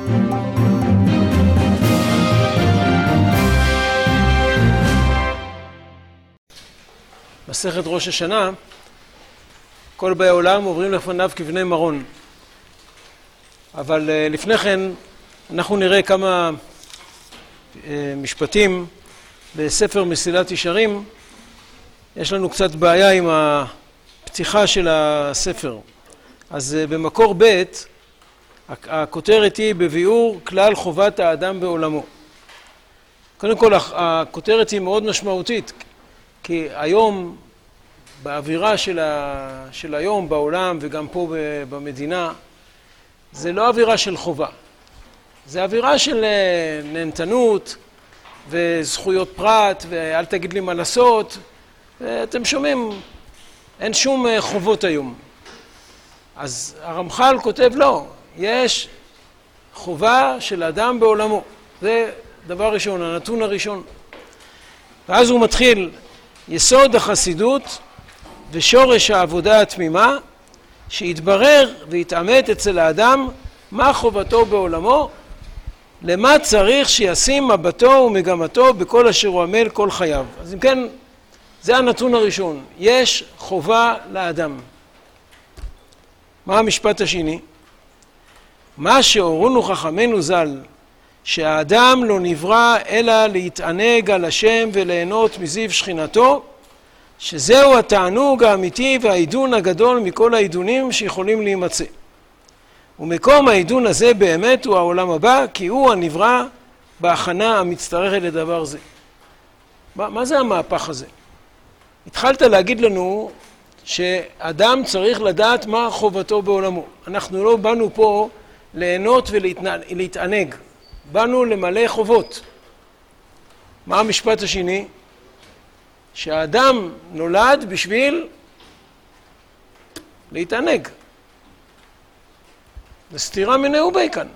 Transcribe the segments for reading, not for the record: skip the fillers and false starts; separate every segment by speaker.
Speaker 1: מסכת ראש השנה, כל באי העולם עוברים לפניו כבני מרון. אבל לפני כן אנחנו נראה כמה משפטים בספר מסילת ישרים. יש לנו קצת בעיה עם הפתיחה של הספר. אז במקור ב' הכותרת היא בביאור כלל חובת האדם בעולמו. קודם כל הכותרת היא מאוד משמעותית, כי היום באווירה של היום בעולם וגם פה במדינה, זה לא אווירה של חובה. זה אווירה של נהנתנות וזכויות פרט ואל תגיד לי מה לעשות. אתם שומעים, אין שום חובות היום. אז הרמח"ל כותב לא, יש חובה של אדם בעולמו. זה דבר ראשון, הנתון הראשון. ואז הוא מתחיל יסוד החסידות ושורש העבודה התמימה, שיתברר ויתאמת אצל האדם מה חובתו בעולמו, למה צריך שישים מבטו ומגמתו בכל אשר הוא עמל כל חייו. אז אם כן, זה הנתון הראשון, יש חובה לאדם. מה המשפט השני? מה שהורונו חכמינו ז"ל, שהאדם לא נברא אלא להתענג על השם וליהנות מזיו שכינתו, שזהו התענוג האמיתי והעידון הגדול מכל העידונים שיכולים להימצא. ומקום העידון הזה באמת הוא העולם הבא, כי הוא הנברא בהכנה המצטרכת לדבר זה. מה זה המהפך הזה? התחלת להגיד לנו שאדם צריך לדעת מה חובתו בעולמו. אנחנו לא באנו פה ליהנות ולהתענג. באנו למלא חובות. מה המשפט השני? שהאדם נולד בשביל להתענג. זה סתירה מיניה בי כאן.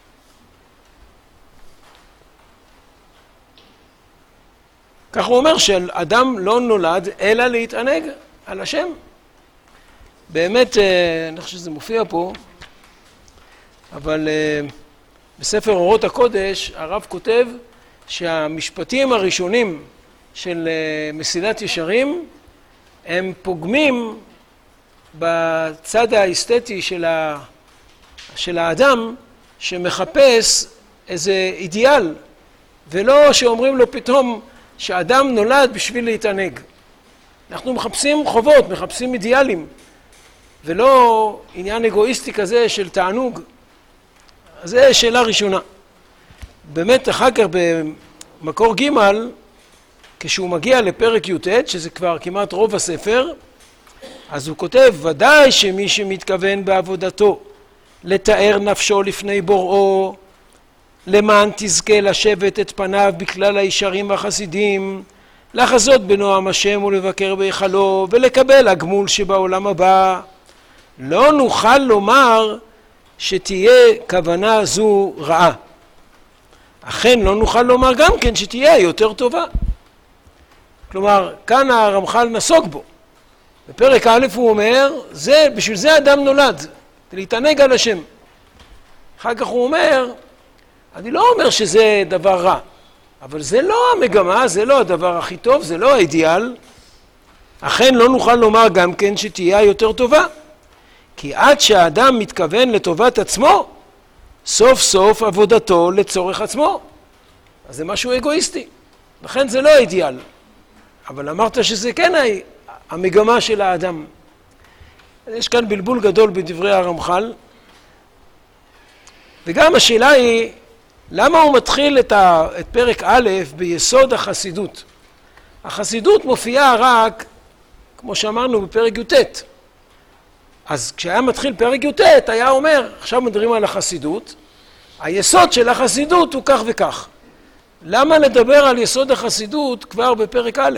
Speaker 1: כך הוא אומר שאדם לא נולד אלא להתענג על השם. באמת, אני חושב שזה מופיע פה, אבל בספר אורות הקודש הרב כותב שהמשפטים הראשונים של מסילת ישרים הם פוגמים בצד האסתטי של האדם שמחפש איזה אידיאל, ולא שאומרים לו פתאום שאדם נולד בשביל להתענג. אנחנו מחפשים חובות, מחפשים אידיאלים, ולא עניין אגואיסטי כזה של תענוג. אז זו שאלה ראשונה. באמת אחר כך במקור ג' כשהוא מגיע לפרק י"ט, שזה כבר כמעט רוב הספר, אז הוא כותב, ודאי שמי שמתכוון בעבודתו לתאר נפשו לפני בוראו, למען תזכה לשבת את פניו בכלל הישרים והחסידים, לחזות בנועם השם ולבקר בהיכלו ולקבל הגמול שבעולם הבא, לא נוכל לומר שתהיה כוונה זו רעה. אכן לא נוכל לומר גם כן שתהיה יותר טובה. כלומר, כאן הרמח"ל נסוג בו. בפרק א' הוא אומר, בשביל זה אדם נולד, להתענג על השם. אחר כך הוא אומר, אני לא אומר שזה דבר רע, אבל זה לא המגמה, זה לא הדבר הכי טוב, זה לא האידיאל. אכן לא נוכל לומר גם כן שתהיה יותר טובה. כי עד שהאדם מתכוון לטובת עצמו, סוף סוף עבודתו לצורך עצמו. אז זה משהו אגואיסטי. לכן זה לא האידיאל. אבל אמרת שזה כן המגמה של האדם. יש כאן בלבול גדול בדברי הרמח"ל. וגם השאלה היא, למה הוא מתחיל את פרק א' ביסוד החסידות? החסידות מופיעה רק, כמו שאמרנו, בפרק י"ט. אז כשהיה מתחיל פרק י"ט, היה אומר, עכשיו מדברים על החסידות, היסוד של החסידות הוא כך וכך. למה לדבר על יסוד החסידות כבר בפרק א'?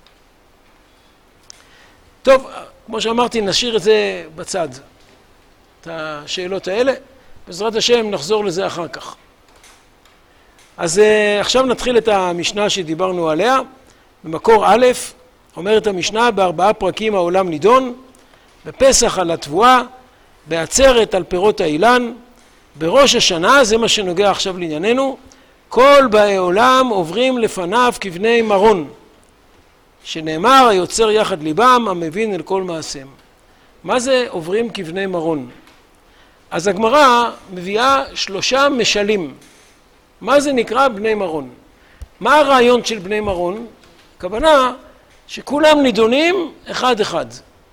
Speaker 1: טוב, כמו שאמרתי, נשאיר את זה בצד, את השאלות האלה. בעזרת השם נחזור לזה אחר כך. אז עכשיו נתחיל את המשנה שדיברנו עליה. במקור א', אומרת המשנה, ב4 פרקים העולם נידון, בפסח על התבואה, בעצרת על פירות האילן, בראש השנה, זה מה שנוגע עכשיו לענייננו, כל באי עולם עוברים לפניו כבני מרון, שנאמר היוצר יחד ליבם, המבין אל כל מעשיהם. מה זה עוברים כבני מרון? אז הגמרא מביאה 3 משלים. מה זה נקרא בני מרון? מה הרעיון של בני מרון? הכוונה שכולם נידונים אחד אחד.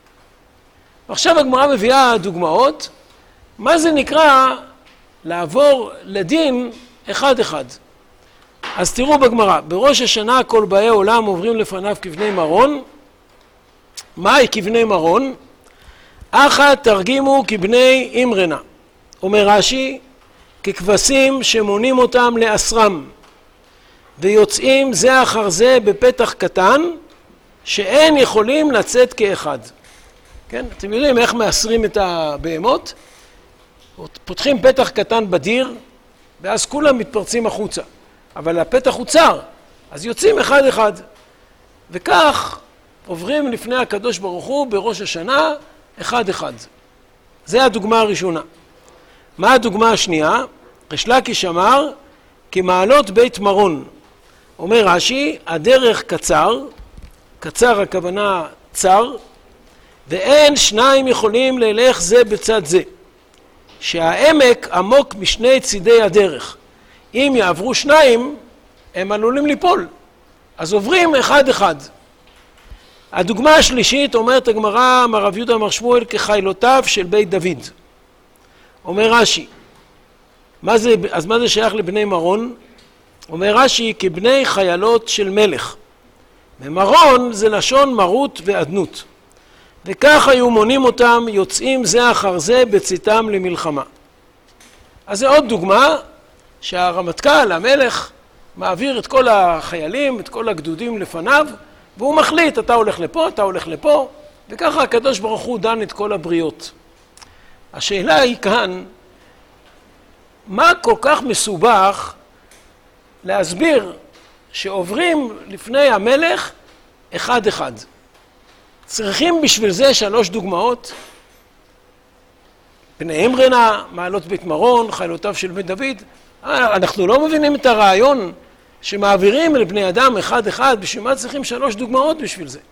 Speaker 1: עכשיו הגמרא מביאה דוגמאות, מה זה נקרא לעבור לדין אחד אחד. אז תראו בגמרא, בראש השנה כל באי עולם עוברים לפניו כבני מרון. מהי כבני מרון? אחת תרגימו כבני אימרנה. אומר רש"י, ככבשים שמונים אותם לאסרם, ויוצאים זה אחר זה בפתח קטן, שאין יכולים לצאת כאחד. כן? אתם יודעים איך מאסרים את הבהמות? פותחים פתח קטן בדיר, ואז כולם מתפרצים החוצה. אבל הפתח הוא צר, אז יוצאים אחד אחד. וכך עוברים לפני הקדוש ברוך הוא בראש השנה אחד אחד. זה הדוגמה הראשונה. מה הדוגמה השנייה? ריש לקיש אמר, כמעלות בית מרון. אומר רש"י, הדרך קצר, קצר הכוונה צר, ואין שניים יכולים ללך זה בצד זה. שהעמק עמוק משני צידי הדרך. אם יעברו שניים, הם עלולים ליפול. אז עוברים אחד אחד. הדוגמה השלישית אומרת הגמרא, אמר רב יהודה אמר שמואל, כחיילותיו של בית דוד. אומר רש"י, אז מה זה שייך לבני מרון? אומר רש"י, כבני חיילות של מלך. ומרון זה לשון מרות ועדנות. וכך היו מונים אותם, יוצאים זה אחר זה בצאתם למלחמה. אז זה עוד דוגמה שהרמטכ"ל, המלך, מעביר את כל החיילים, את כל הגדודים לפניו, והוא מחליט, אתה הולך לפה, אתה הולך לפה, וככה הקדוש ברוך הוא דן את כל הבריות. השאלה היא כאן, מה כל כך מסובך להסביר שעוברים לפני המלך אחד אחד? צריכים בשביל זה 3 דוגמאות? בני אימרנה, מעלות בית מרון, חיילותיו של בית דוד. אנחנו לא מבינים את הרעיון שמעבירים אל בני אדם אחד אחד, בשביל מה צריכים 3 דוגמאות בשביל זה?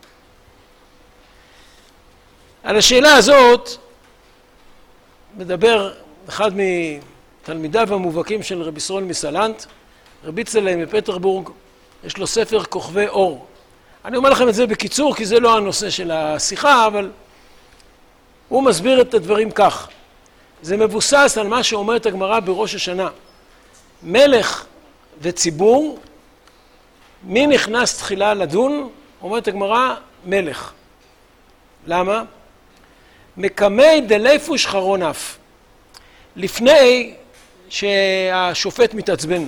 Speaker 1: על השאלה הזאת מדבר אחד מתלמידיו המובהקים של רבי ישראל מסלנט, רבי צלם מפטרבורג, יש לו ספר כוכבי אור. אני אומר לכם את זה בקיצור, כי זה לא הנושא של השיחה, אבל הוא מסביר את הדברים כך. זה מבוסס על מה שאומרת הגמרא בראש השנה. מלך וציבור, מי נכנס תחילה לדון? אומרת הגמרא, מלך. למה? מקמי דליפוש חרון אף. לפני שהשופט מתעצבן.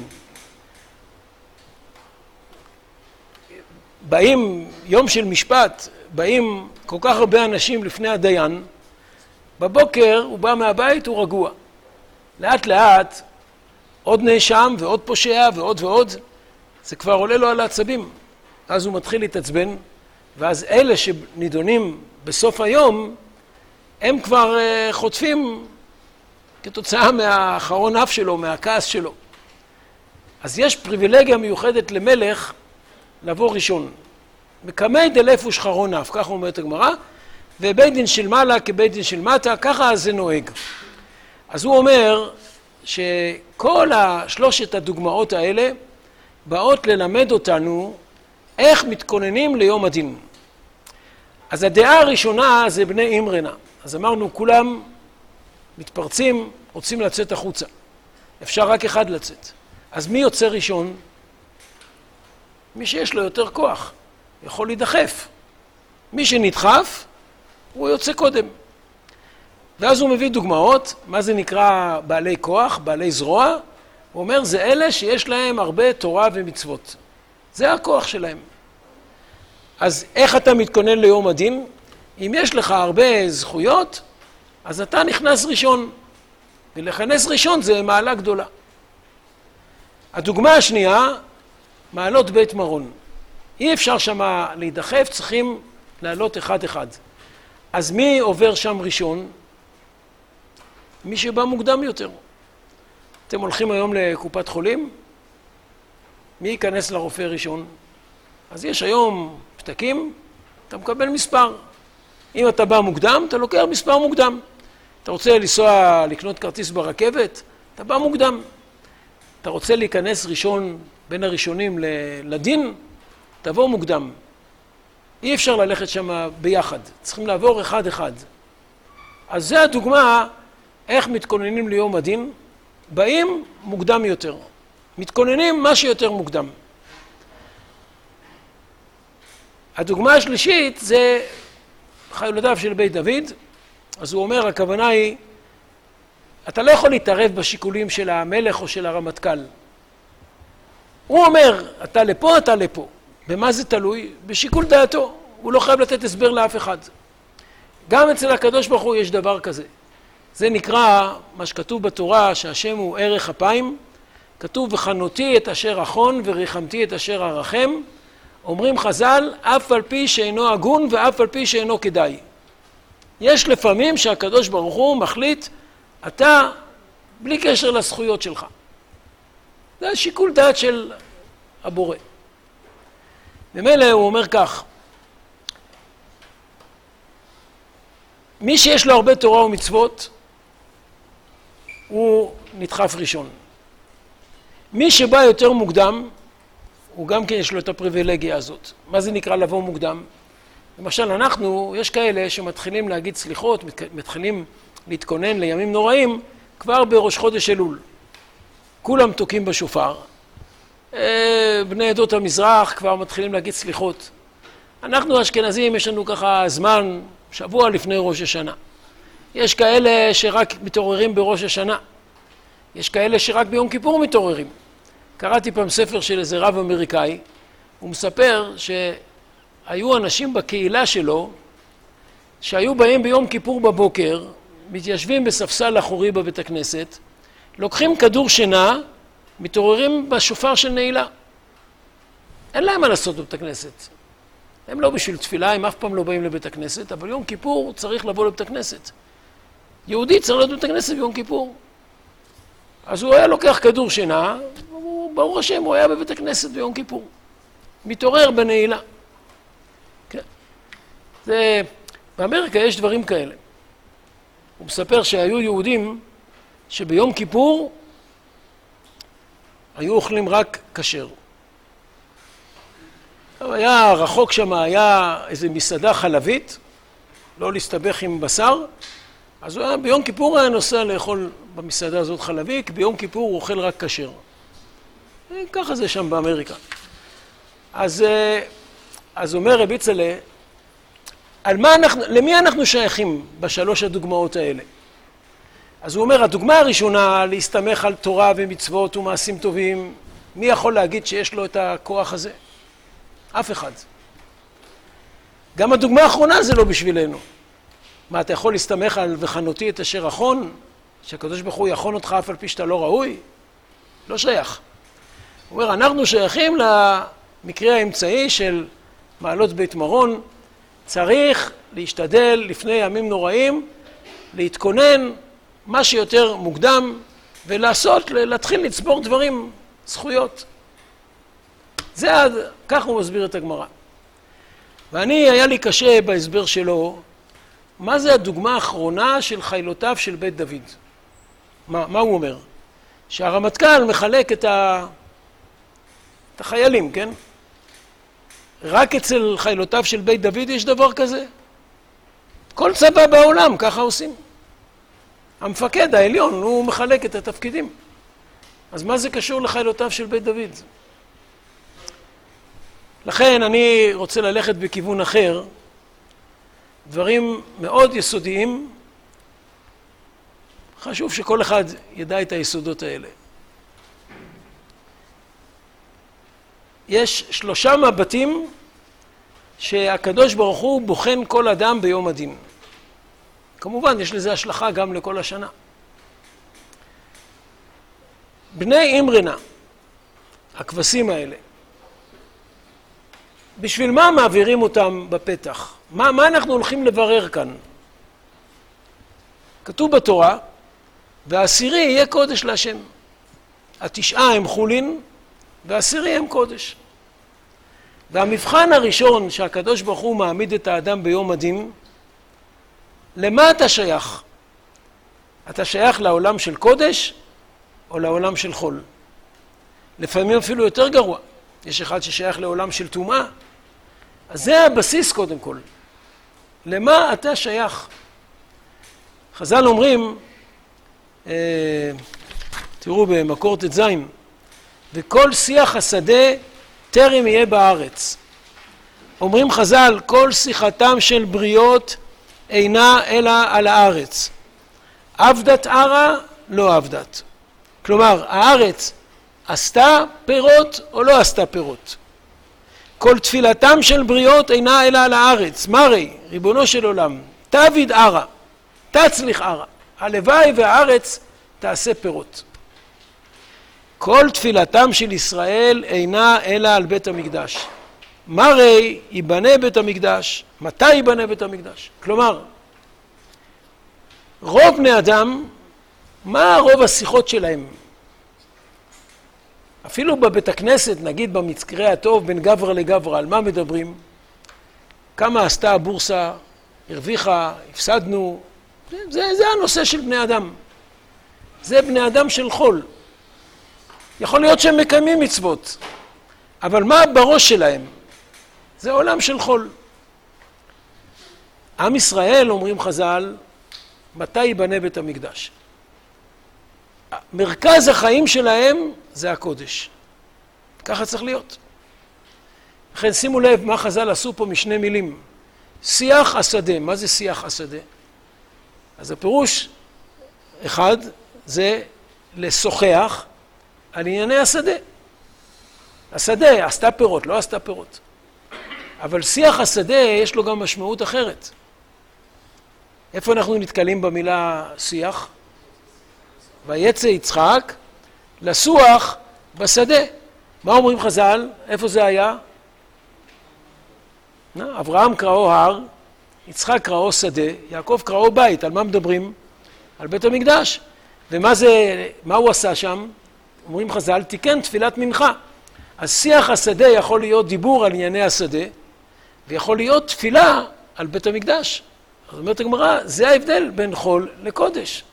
Speaker 1: באים, יום של משפט, באים כל כך הרבה אנשים לפני הדיין, בבוקר הוא בא מהבית, הוא רגוע. לאט לאט, עוד נאשם ועוד פושע ועוד ועוד, זה כבר עולה לו על העצבים. אז הוא מתחיל להתעצבן, ואז אלה שנידונים בסוף היום, הם כבר חוטפים כתוצאה מהחרון אף שלו, מהכעס שלו. אז יש פריבילגיה מיוחדת למלך לבוא ראשון. מקמי דליפוש חרון אף, כך אומרת הגמרא, ובית דין של מעלה כבית דין של מטה, ככה זה נוהג. אז הוא אומר שכל 3 הדוגמאות האלה באות ללמד אותנו איך מתכוננים ליום הדין. אז הדעה הראשונה זה בני אימרנה. אז אמרנו, כולם מתפרצים, רוצים לצאת החוצה. אפשר רק אחד לצאת. אז מי יוצא ראשון? מי שיש לו יותר כוח, יכול להידחף. מי שנדחף, הוא יוצא קודם. ואז הוא מביא דוגמאות, מה זה נקרא בעלי כוח, בעלי זרוע. הוא אומר, זה אלה שיש להם הרבה תורה ומצוות. זה הכוח שלהם. אז איך אתה מתכונן ליום הדין? אם יש לך הרבה זכויות, אז אתה נכנס ראשון. ולכנס ראשון זה מעלה גדולה. הדוגמה השנייה, מעלות בית מרון. אי אפשר שם להידחף, צריכים לעלות אחד אחד. אז מי עובר שם ראשון? מי שבא מוקדם יותר. אתם הולכים היום לקופת חולים? מי ייכנס לרופא ראשון? אז יש היום פתקים, אתה מקבל מספר. אם אתה בא מוקדם, אתה לוקח מספר מוקדם. אתה רוצה לנסוע, לקנות כרטיס ברכבת, אתה בא מוקדם. אתה רוצה להיכנס ראשון, בין הראשונים לדין, תבוא מוקדם. אי אפשר ללכת שם ביחד, צריכים לעבור אחד אחד. אז זה הדוגמה איך מתכוננים ליום הדין, באים מוקדם יותר. מתכוננים מה שיותר מוקדם. הדוגמה השלישית זה חיילותיו של בית דוד. אז הוא אומר, הכוונה היא, אתה לא יכול להתערב בשיקולים של המלך או של הרמטכ"ל. הוא אומר, אתה לפה, אתה לפה. במה זה תלוי? בשיקול דעתו. הוא לא חייב לתת הסבר לאף אחד. גם אצל הקדוש ברוך הוא יש דבר כזה. זה נקרא, מה שכתוב בתורה, שהשם הוא ערך אפיים. כתוב, וחנותי את אשר אחון וריחמתי את אשר ארחם. אומרים חז"ל, אף על פי שאינו הגון ואף על פי שאינו כדאי. יש לפעמים שהקדוש ברוך הוא מחליט, אתה בלי קשר לזכויות שלך. זה שיקול דעת של הבורא. במילא הוא אומר כך, מי שיש לו הרבה תורה ומצוות, הוא נדחף ראשון. מי שבא יותר מוקדם, הוא גם כן יש לו את הפריבילגיה הזאת. מה זה נקרא לבוא מוקדם? למשל, יש כאלה שמתחילים להגיד סליחות, מתחילים להתכונן לימים נוראים, כבר בראש חודש אלול. כולם תוקעים בשופר. בני עדות המזרח כבר מתחילים להגיד סליחות. אנחנו אשכנזים, יש לנו ככה זמן, שבוע לפני ראש השנה. יש כאלה שרק מתעוררים בראש השנה. יש כאלה שרק ביום כיפור מתעוררים. קראתי פעם ספר של איזה רב אמריקאי, הוא מספר שהיו אנשים בקהילה שלו, שהיו באים ביום כיפור בבוקר, מתיישבים בספסל אחורי בבית הכנסת, לוקחים כדור שינה, מתעוררים בשופר של נעילה. אין להם מה לעשות בבית הכנסת. הם לא בשביל תפילה, הם אף פעם לא באים לבית הכנסת, אבל יום כיפור צריך לבוא לבית הכנסת. יהודי צריך להיות בבית הכנסת ביום כיפור. אז הוא היה לוקח כדור שינה, ברוך השם, הוא היה בבית הכנסת ביום כיפור. מתעורר בנעילה. כן. באמריקה יש דברים כאלה. הוא מספר שהיו יהודים שביום כיפור היו אוכלים רק כשר. היה רחוק שם, היה איזו מסעדה חלבית, לא להסתבך עם בשר, אז ביום כיפור היה נוסע לאכול במסעדה הזאת חלבי, כי ביום כיפור הוא אוכל רק כשר. ככה זה שם באמריקה. אז אומר רבי צלה, למי אנחנו שייכים בשלוש הדוגמאות האלה? אז הוא אומר, הדוגמה הראשונה, להסתמך על תורה ומצוות ומעשים טובים, מי יכול להגיד שיש לו את הכוח הזה? אף אחד. גם הדוגמה האחרונה זה לא בשבילנו. מה, אתה יכול להסתמך על וחנותי את אשר אחון? שהקדוש ברוך הוא יכון אותך אף על פי שאתה לא ראוי? לא שייך. הוא אומר, אנחנו שייכים למקרה האמצעי של מעלות בית מרון. צריך להשתדל לפני ימים נוראים, להתכונן מה שיותר מוקדם, להתחיל לצבור דברים, זכויות. כך הוא מסביר את הגמרא. היה לי קשה בהסבר שלו, מה זה הדוגמה האחרונה של חילותיו של בית דוד? מה הוא אומר? שהרמטכ"ל מחלק את החיילים, כן? רק אצל חילותיו של בית דוד יש דבר כזה? כל צבא בעולם ככה עושים. המפקד העליון הוא מחלק את התפקידים. אז מה זה קשור לחילותיו של בית דוד? לכן אני רוצה ללכת בכיוון אחר, דברים מאוד יסודיים, חשוב שכל אחד ידע את היסודות האלה. יש 3 מבטים שהקדוש ברוך הוא בוחן כל אדם ביום הדין. כמובן יש לזה השלכה גם לכל השנה. בני אמרנה, הכבשים האלה, בשביל מה מעבירים אותם בפתח? מה אנחנו הולכים לברר כאן? כתוב בתורה, והעשירי יהיה קודש להשם. התשעה הם חולין והעשירי הם קודש. והמבחן הראשון שהקדוש ברוך הוא מעמיד את האדם ביום הדין, למה אתה שייך? אתה שייך לעולם של קודש או לעולם של חול? לפעמים אפילו יותר גרוע. יש אחד ששייך לעולם של טומאה. אז זה הבסיס קודם כל. למה אתה שייך? חז"ל אומרים, תראו במקור ט"ז, וכל שיח השדה טרם יהיה בארץ. אומרים חז"ל, כל שיחתם של בריות אינה אלא על הארץ. עבדת ערה, לא עבדת. כלומר, הארץ עשתה פירות או לא עשתה פירות. כל תפילתם של בריות אינה אלא על הארץ. מרי, ריבונו של עולם, תעביד ערה, תצליח ערה. הלוואי והארץ תעשה פירות. כל תפילתם של ישראל אינה אלא על בית המקדש. מרי ייבנה בית המקדש, מתי ייבנה בית המקדש? כלומר, רוב בני אדם, מה רוב השיחות שלהם? אפילו בבית הכנסת, נגיד במקרה הטוב, בין גברא לגברא, על מה מדברים? כמה עשתה הבורסה, הרוויחה, הפסדנו, זה הנושא של בני אדם. זה בני אדם של חול. יכול להיות שהם מקיימים מצוות, אבל מה בראש שלהם? זה עולם של חול. עם ישראל, אומרים חז"ל, מתי ייבנה בית המקדש? מרכז החיים שלהם זה הקודש. ככה צריך להיות. לכן שימו לב מה חז"ל עשו פה משני מילים. שיח השדה. מה זה שיח השדה? אז הפירוש אחד זה לשוחח על ענייני השדה. השדה עשתה פירות, לא עשתה פירות. אבל שיח השדה יש לו גם משמעות אחרת. איפה אנחנו נתקלים במילה שיח? ויצא יצחק לסוח בשדה. מה אומרים חז"ל? איפה זה היה? אברהם קראו הר, יצחק קראו שדה, יעקב קראו בית. על מה מדברים? על בית המקדש. ומה זה, מה הוא עשה שם? אומרים חז"ל, תיקן תפילת מנחה. אז שיח השדה יכול להיות דיבור על ענייני השדה, ויכול להיות תפילה על בית המקדש. זאת אומרת הגמרא, זה ההבדל בין חול לקודש.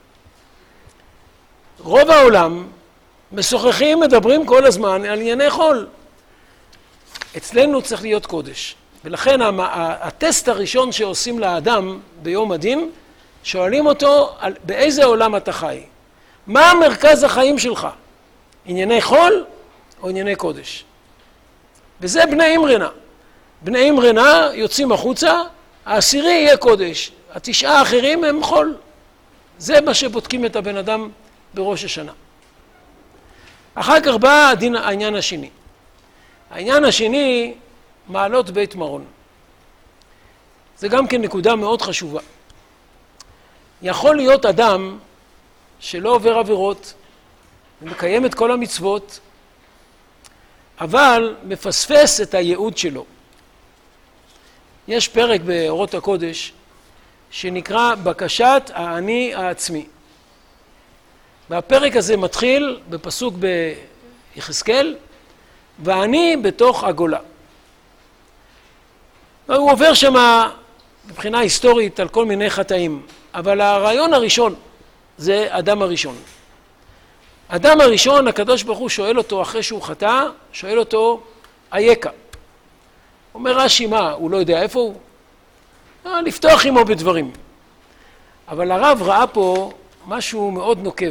Speaker 1: רוב העולם משוחחים, מדברים כל הזמן על ענייני חול. אצלנו צריך להיות קודש. ולכן הטסט הראשון שעושים לאדם ביום הדין, שואלים אותו באיזה עולם אתה חי. מה מרכז החיים שלך? ענייני חול או ענייני קודש? וזה בני אמרנה. בני אמרנה יוצאים החוצה, העשירי יהיה קודש, התשעה האחרים הם חול. זה מה שבודקים את הבן אדם בראש השנה. אחר כך בא העניין השני. העניין השני, מעלות בית מרון. זה גם כן נקודה מאוד חשובה. יכול להיות אדם שלא עובר עבירות, ומקיים את כל המצוות, אבל מפספס את הייעוד שלו. יש פרק באורות הקודש שנקרא בקשת האני העצמי. והפרק הזה מתחיל בפסוק ביחזקאל, ואני בתוך הגולה. הוא עובר שם מבחינה היסטורית על כל מיני חטאים, אבל הרעיון הראשון זה אדם הראשון. אדם הראשון, הקדוש ברוך הוא שואל אותו אחרי שהוא חטא, שואל אותו, אייכה? אומר רש"י, מה, הוא לא יודע איפה הוא? לפתוח עמו בדברים. אבל הרב ראה פה משהו מאוד נוקב.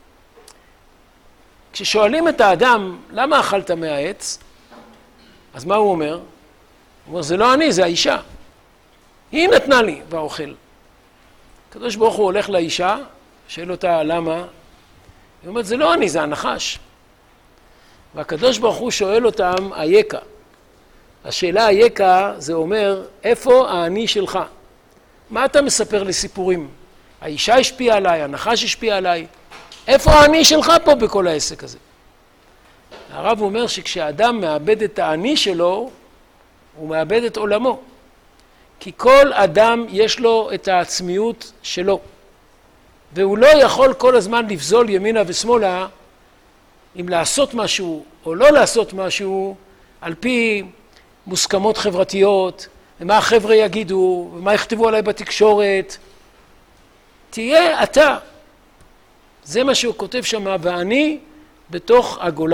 Speaker 1: כששואלים את האדם, למה אכלת מהעץ? אז מה הוא אומר? הוא אומר, זה לא אני, זה האישה. היא נתנה לי והאוכל. הקדוש ברוך הוא הולך לאישה, שואל אותה למה? היא אומרת, זה לא אני, זה הנחש. והקדוש ברוך הוא שואל אותם, אייכה. השאלה אייכה זה אומר, איפה האני שלך? מה אתה מספר לי סיפורים? האישה השפיעה עליי, הנחש השפיע עליי. איפה האני שלך פה בכל העסק הזה? הרב אומר שכשאדם מאבד את האני שלו, הוא מאבד את עולמו. כי כל אדם יש לו את העצמיות שלו. והוא לא יכול כל הזמן לפזול ימינה ושמאלה אם לעשות משהו או לא לעשות משהו, על פי מוסכמות חברתיות, ומה החבר'ה יגידו, ומה יכתבו עליי בתקשורת. תהיה אתה. זה מה שהוא כותב שם, ואני בתוך הגולה.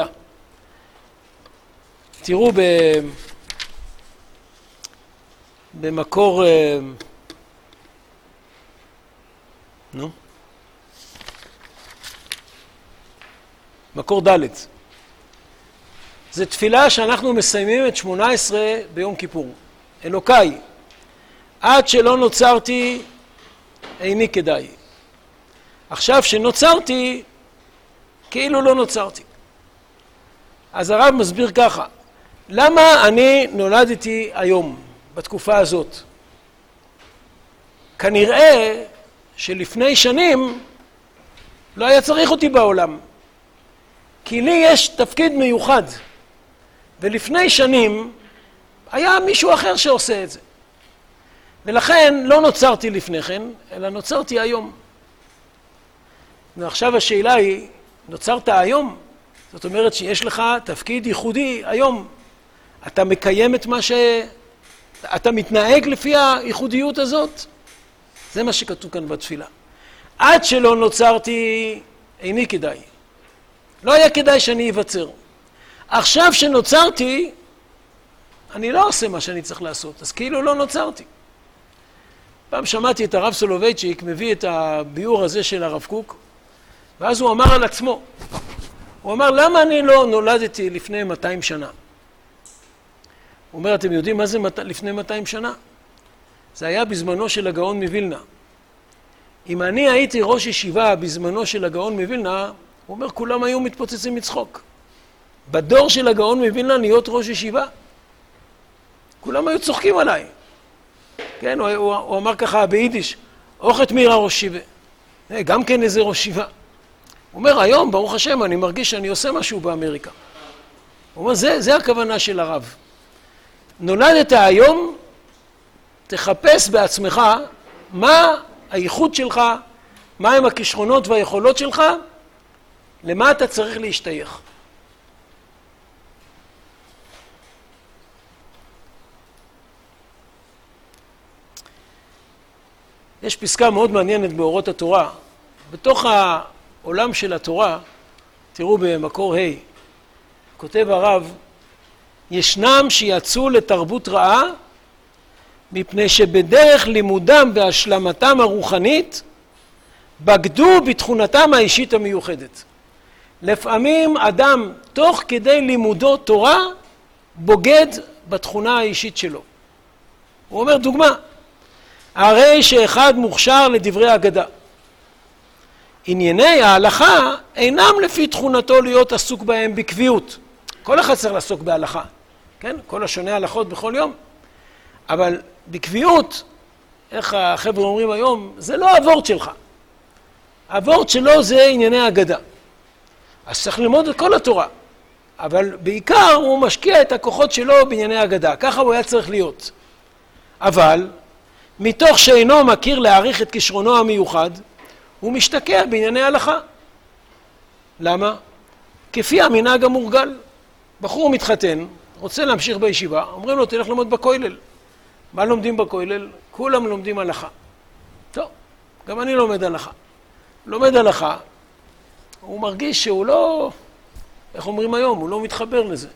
Speaker 1: תראו במקור, מקור ד'. זו תפילה שאנחנו מסיימים את 18 ביום כיפור. אלוקיי, עד שלא נוצרתי איני כדאי. עכשיו שנוצרתי, כאילו לא נוצרתי. אז הרב מסביר ככה, למה אני נולדתי היום, בתקופה הזאת? כנראה שלפני שנים לא היה צריך אותי בעולם. כי לי יש תפקיד מיוחד, ולפני שנים היה מישהו אחר שעושה את זה. ולכן לא נוצרתי לפני כן, אלא נוצרתי היום. ועכשיו השאלה היא, נוצרת היום? זאת אומרת שיש לך תפקיד ייחודי היום. אתה מקיים את מה אתה מתנהג לפי הייחודיות הזאת? זה מה שכתוב כאן בתפילה. עד שלא נוצרתי, איני כדאי. לא היה כדאי שאני ייווצר. עכשיו שנוצרתי, אני לא עושה מה שאני צריך לעשות, אז כאילו לא נוצרתי. פעם שמעתי את הרב סולובייצ'יק מביא את הביאור הזה של הרב קוק, ואז הוא אמר על עצמו, הוא אמר, למה אני לא נולדתי לפני 200 שנה? הוא אומר, אתם יודעים מה זה לפני 200 שנה? זה היה בזמנו של הגאון מווילנה. אם אני הייתי ראש ישיבה בזמנו של הגאון מווילנה, הוא אומר, כולם היו מתפוצצים מצחוק. בדור של הגאון מווילנה להיות ראש ישיבה. כולם היו צוחקים עליי. כן, הוא אמר ככה ביידיש, אוכת מירה ראש ישיבה. גם כן איזה ראש ישיבה. הוא אומר, היום, ברוך השם, אני מרגיש שאני עושה משהו באמריקה. הוא אומר, זה הכוונה של הרב. נולדת היום, תחפש בעצמך מה הייחוד שלך, מהם הכישרונות והיכולות שלך, למה אתה צריך להשתייך. יש פסקה מאוד מעניינת באורות התורה. בתוך העולם של התורה, תראו במקור ה', כותב הרב, ישנם שיצאו לתרבות רעה, מפני שבדרך לימודם בהשלמתם הרוחנית, בגדו בתכונתם האישית המיוחדת. לפעמים אדם, תוך כדי לימודו תורה, בוגד בתכונה האישית שלו. הוא אומר דוגמה, הרי שאחד מוכשר לדברי אגדה. ענייני ההלכה אינם לפי תכונתו להיות עסוק בהם בקביעות. כל אחד צריך לעסוק בהלכה, כן? כל השונה הלכות בכל יום. אבל בקביעות, איך החבר'ה אומרים היום, זה לא הוורט שלך. הוורט שלו זה ענייני אגדה. אז צריך ללמוד את כל התורה. אבל בעיקר הוא משקיע את הכוחות שלו בענייני אגדה. ככה הוא היה צריך להיות. אבל מתוך שאינו מכיר להעריך את כישרונו המיוחד, הוא משתקע בענייני הלכה. למה? כפי המנהג המורגל. בחור מתחתן, רוצה להמשיך בישיבה, אומרים לו תלך ללמוד בכולל. מה לומדים בכולל? כולם לומדים הלכה. טוב, גם אני לומד הלכה. לומד הלכה, הוא מרגיש שהוא לא, איך אומרים היום, הוא לא מתחבר לזה.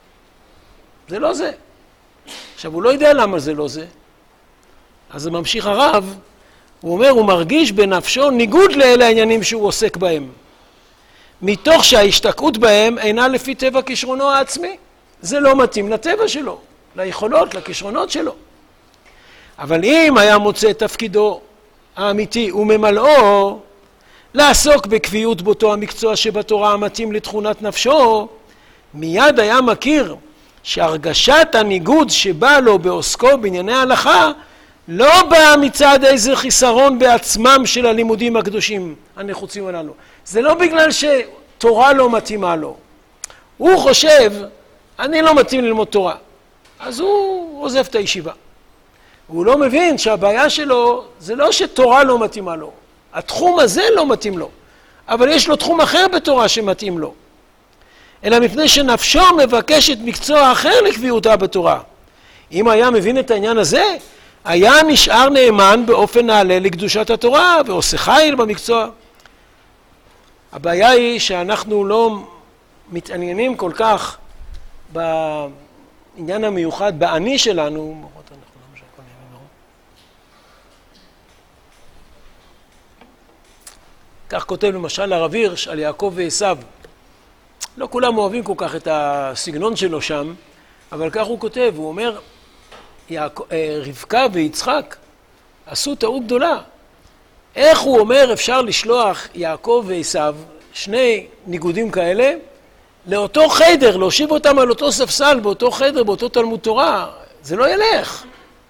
Speaker 1: זה לא זה. עכשיו, הוא לא יודע למה זה לא זה. אז ממשיך הרב, הוא אומר, הוא מרגיש בנפשו ניגוד לאלה העניינים שהוא עוסק בהם. מתוך שההשתקעות בהם אינה לפי טבע כישרונו העצמי. זה לא מתאים לטבע שלו, ליכולות, לכישרונות שלו. אבל אם היה מוצא את תפקידו האמיתי וממלאו, לעסוק בקביעות באותו המקצוע שבתורה המתאים לתכונת נפשו, מיד היה מכיר שהרגשת הניגוד שבא לו בעוסקו בענייני ההלכה, לא בא מצד איזה חיסרון בעצמם של הלימודים הקדושים הנחוצים הללו. זה לא בגלל שתורה לא מתאימה לו. הוא חושב, אני לא מתאים ללמוד תורה. אז הוא עוזב את הישיבה. הוא לא מבין שהבעיה שלו זה לא שתורה לא מתאימה לו. התחום הזה לא מתאים לו. אבל יש לו תחום אחר בתורה שמתאים לו. אלא מפני שנפשו מבקשת מקצוע אחר לקביעותה בתורה. אם היה מבין את העניין הזה, היה נשאר נאמן באופן נעלה לקדושת התורה ועושה חיל במקצוע. הבעיה היא שאנחנו לא מתעניינים כל כך בעניין המיוחד, בעני שלנו. כך כותב למשל הרב הירש על יעקב ועשיו. לא כולם אוהבים כל כך את הסגנון שלו שם, אבל כך הוא כותב, הוא אומר, רבקה ויצחק עשו טעות גדולה. איך הוא אומר אפשר לשלוח יעקב ועשיו, שני ניגודים כאלה, לאותו חדר, להושיב אותם על אותו ספסל, באותו חדר, באותו תלמוד תורה? זה לא ילך.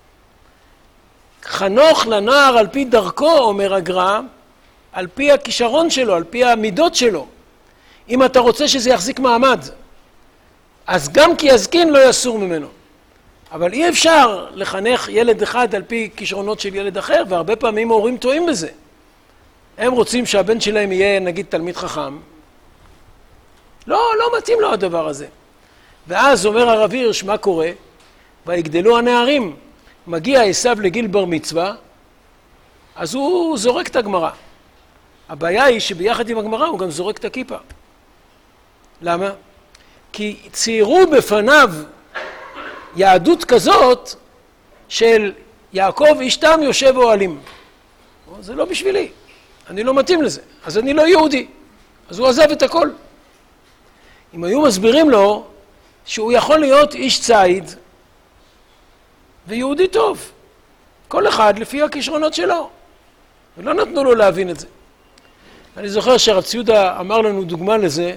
Speaker 1: חנוך לנער על פי דרכו, אומר הגר"א, על פי הכישרון שלו, על פי המידות שלו. אם אתה רוצה שזה יחזיק מעמד, אז גם כי יזקין לא יסור ממנו. אבל אי אפשר לחנך ילד אחד על פי כישרונות של ילד אחר, והרבה פעמים ההורים טועים בזה. הם רוצים שהבן שלהם יהיה נגיד תלמיד חכם. לא מתאים לו הדבר הזה. ואז אומר הרב הירש, מה קורה? ויגדלו הנערים. מגיע עשיו לגיל בר מצווה, אז הוא זורק את הגמרא. הבעיה היא שביחד עם הגמרא הוא גם זורק את הכיפה. למה? כי ציירו בפניו יהדות כזאת של יעקב איש תם יושב אוהלים. זה לא בשבילי, אני לא מתאים לזה, אז אני לא יהודי. אז הוא עזב את הכל. אם היו מסבירים לו שהוא יכול להיות איש ציד ויהודי טוב, כל אחד לפי הכישרונות שלו, ולא נתנו לו להבין את זה. אני זוכר שהרב ציודה אמר לנו דוגמה לזה,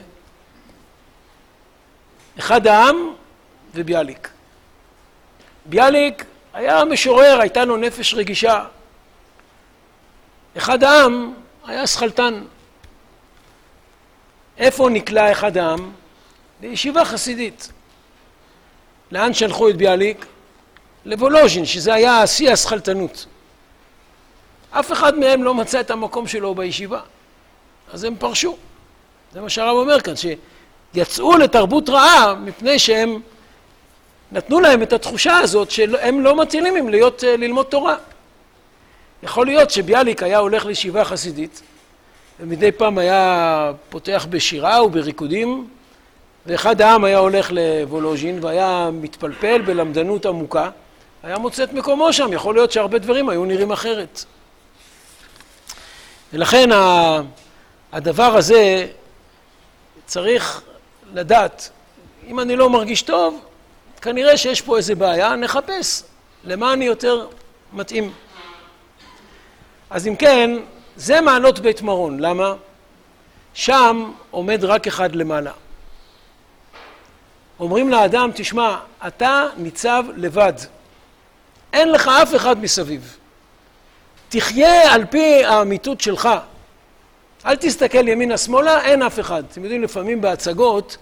Speaker 1: אחד העם וביאליק. ביאליק היה משורר, הייתה לו נפש רגישה. אחד העם היה שכלתן. איפה נקלע אחד העם? לישיבה חסידית. לאן שלחו את ביאליק? לבולוז'ין, שזה היה שיא השכלתנות. אף אחד מהם לא מצא את המקום שלו בישיבה. אז הם פרשו. זה מה שהרב אומר כאן, שיצאו לתרבות רעה מפני שהם נתנו להם את התחושה הזאת שהם לא מתאימים ללמוד תורה. יכול להיות שביאליק היה הולך לישיבה חסידית, ומדי פעם היה פותח בשירה ובריקודים, ואחד העם היה הולך לבולוז'ין והיה מתפלפל בלמדנות עמוקה, היה מוצא את מקומו שם. יכול להיות שהרבה דברים היו נראים אחרת. ולכן הדבר הזה צריך לדעת. אם אני לא מרגיש טוב, כנראה שיש פה איזה בעיה, נחפש למה אני יותר מתאים. אז אם כן, זה מעלות בית מרון. למה? שם עומד רק אחד למעלה. אומרים לאדם, תשמע, אתה ניצב לבד. אין לך אף אחד מסביב. תחיה על פי האמיתות שלך. אל תסתכל ימינה שמאלה, אין אף אחד. אתם יודעים, לפעמים בהצגות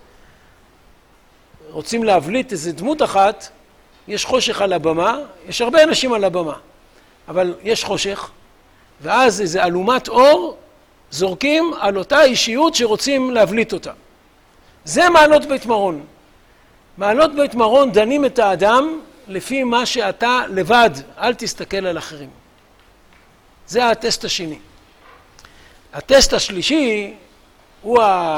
Speaker 1: רוצים להבליט איזו דמות אחת, יש חושך על הבמה, יש הרבה אנשים על הבמה, אבל יש חושך, ואז איזו אלומת אור זורקים על אותה אישיות שרוצים להבליט אותה. זה מעלות בית מרון. מעלות בית מרון דנים את האדם לפי מה שאתה לבד, אל תסתכל על אחרים. זה הטסט השני. הטסט השלישי הוא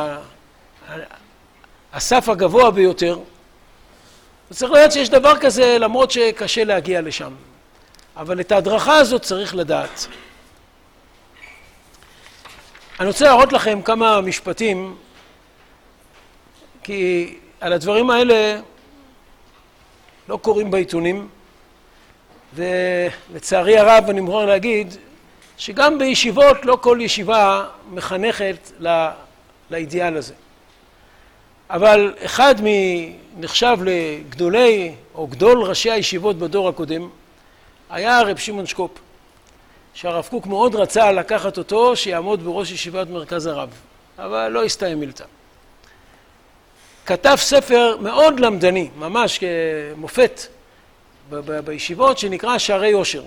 Speaker 1: הסף הגבוה ביותר. צריך לדעת שיש דבר כזה למרות שקשה להגיע לשם. אבל את ההדרכה הזאת צריך לדעת. אני רוצה להראות לכם כמה משפטים, כי על הדברים האלה לא קוראים בעיתונים, ולצערי הרב אני מוכרח להגיד שגם בישיבות לא כל ישיבה מחנכת לאידיאל הזה. אבל אחד נחשב לגדולי או גדול ראשי הישיבות בדור הקודם היה רב שמעון שקופ, שהרב קוק מאוד רצה לקחת אותו שיעמוד בראש ישיבת מרכז הרב, אבל לא הסתיים מילתא. כתב ספר מאוד למדני, ממש כמופת בישיבות, שנקרא שערי יושר.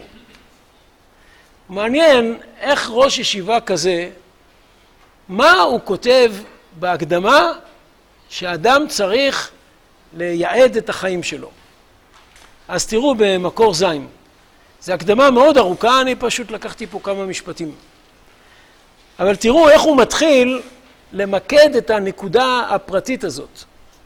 Speaker 1: מעניין איך ראש ישיבה כזה, מה הוא כותב בהקדמה שאדם צריך לייעד את החיים שלו. אז תראו במקור זין. זו הקדמה מאוד ארוכה, אני פשוט לקחתי פה כמה משפטים. אבל תראו איך הוא מתחיל למקד את הנקודה הפרטית הזאת.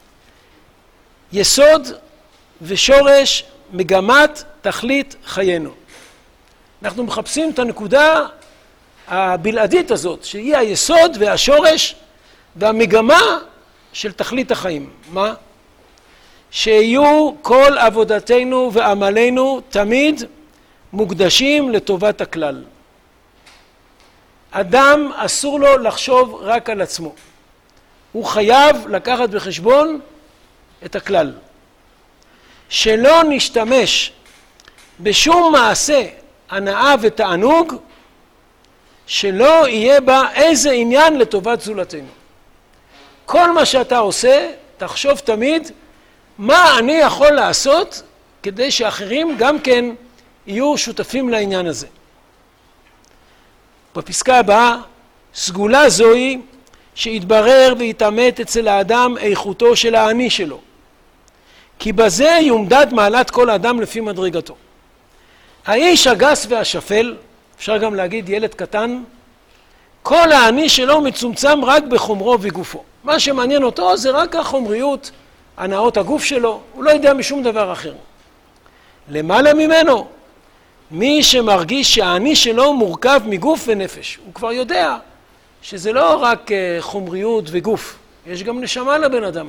Speaker 1: יסוד ושורש מגמת תכלית חיינו. אנחנו מחפשים את הנקודה הבלעדית הזאת, שהיא היסוד והשורש והמגמה של תכלית החיים. מה? שיהיו כל עבודתנו ועמלנו תמיד מוקדשים לטובת הכלל. אדם אסור לו לחשוב רק על עצמו. הוא חייב לקחת בחשבון את הכלל. שלא נשתמש בשום מעשה הנאה ותענוג שלא יהיה בה איזה עניין לטובת זולתנו. כל מה שאתה עושה, תחשוב תמיד מה אני יכול לעשות כדי שאחרים גם כן יהיו שותפים לעניין הזה. בפסקה הבאה, סגולה זוהי שיתברר ויתאמת אצל האדם איכותו של האני שלו. כי בזה יומדד מעלת כל האדם לפי מדרגתו. האיש הגס והשפל, אפשר גם להגיד ילד קטן, כל האני שלו מצומצם רק בחומרו וגופו. מה שמעניין אותו זה רק החומריות, הנאות הגוף שלו, הוא לא יודע משום דבר אחר. למעלה ממנו, מי שמרגיש שהאני שלו מורכב מגוף ונפש, הוא כבר יודע שזה לא רק חומריות וגוף, יש גם נשמה לבן אדם.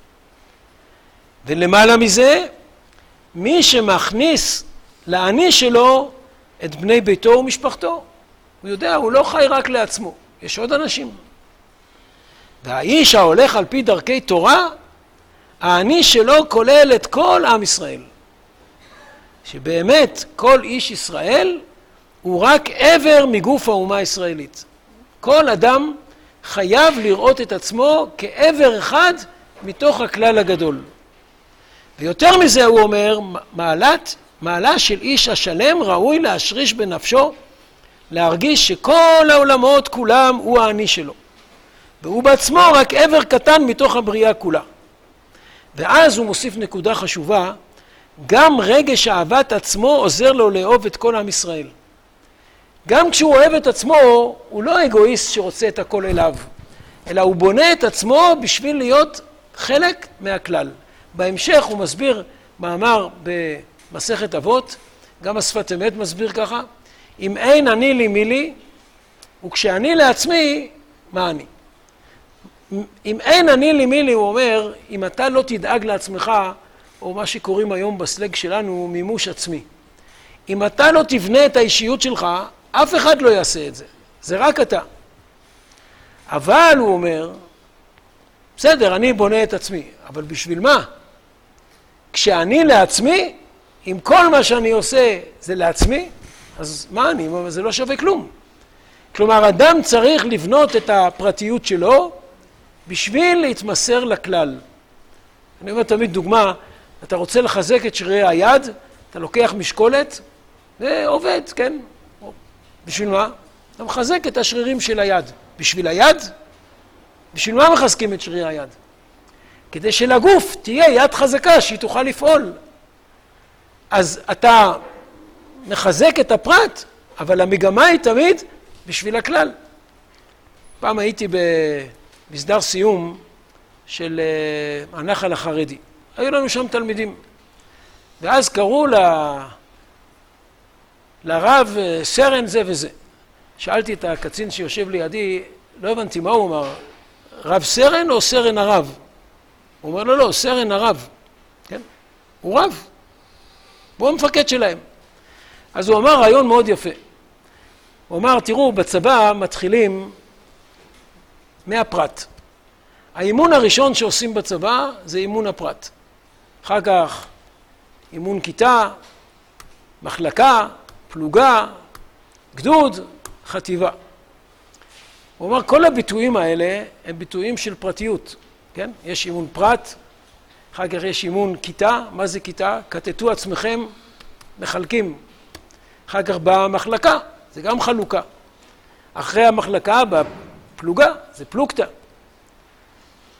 Speaker 1: ולמעלה מזה, מי שמכניס לאני שלו את בני ביתו ומשפחתו, הוא יודע, הוא לא חי רק לעצמו, יש עוד אנשים. והאיש ההולך על פי דרכי תורה, האני שלו כולל את כל עם ישראל. שבאמת כל איש ישראל הוא רק עבר מגוף האומה הישראלית. כל אדם חייב לראות את עצמו כעבר אחד מתוך הכלל הגדול. ויותר מזה הוא אומר, מעלה של איש השלם ראוי להשריש בנפשו, להרגיש שכל העולמות כולם הוא האני שלו. והוא בעצמו רק עבר קטן מתוך הבריאה כולה. ואז הוא מוסיף נקודה חשובה, גם רגש אהבת עצמו עוזר לו לאהוב את כל עם ישראל. גם כשהוא אוהב את עצמו, הוא לא אגואיסט שרוצה את הכל אליו, אלא הוא בונה את עצמו בשביל להיות חלק מהכלל. בהמשך הוא מסביר מאמר במסכת אבות, גם השפת אמת מסביר ככה, אם אין אני לי מי לי, וכשאני לעצמי, מה אני? אם אין אני לי מי לי, הוא אומר, אם אתה לא תדאג לעצמך, או מה שקוראים היום בסלג שלנו, מימוש עצמי. אם אתה לא תבנה את האישיות שלך, אף אחד לא יעשה את זה. זה רק אתה. אבל הוא אומר, בסדר, אני בונה את עצמי, אבל בשביל מה? כשאני לעצמי, אם כל מה שאני עושה זה לעצמי, אז מה אני? זה לא שווה כלום. כלומר, אדם צריך לבנות את הפרטיות שלו בשביל להתמסר לכלל. אני אומר תמיד דוגמה, אתה רוצה לחזק את שרירי היד, אתה לוקח משקולת ועובד, כן? בשביל מה? אתה מחזק את השרירים של היד. בשביל היד? בשביל מה מחזקים את שרירי היד? כדי שלגוף תהיה יד חזקה שהיא תוכל לפעול. אז אתה מחזק את הפרט, אבל המגמה היא תמיד בשביל הכלל. פעם הייתי במסדר סיום של הנחל החרדי. היו לנו שם תלמידים. ואז קראו לרב סרן זה וזה. שאלתי את הקצין שיושב לידי, לא הבנתי מה הוא אמר, רב סרן או סרן הרב? הוא אומר, לא, סרן הרב. כן? הוא רב. הוא המפקד שלהם. אז הוא אמר רעיון מאוד יפה. הוא אמר, תראו, בצבא מתחילים מהפרט. האימון הראשון שעושים בצבא זה אימון הפרט. אחר כך אימון כיתה, מחלקה, פלוגה, גדוד, חטיבה. הוא אומר, כל הביטויים האלה הם ביטויים של פרטיות. כן? יש אימון פרט, אחר כך יש אימון כיתה. מה זה כיתה? כתתו עצמכם, מחלקים. אחר כך במחלקה, זה גם חלוקה. אחרי המחלקה, בפלוגה, זה פלוגתא.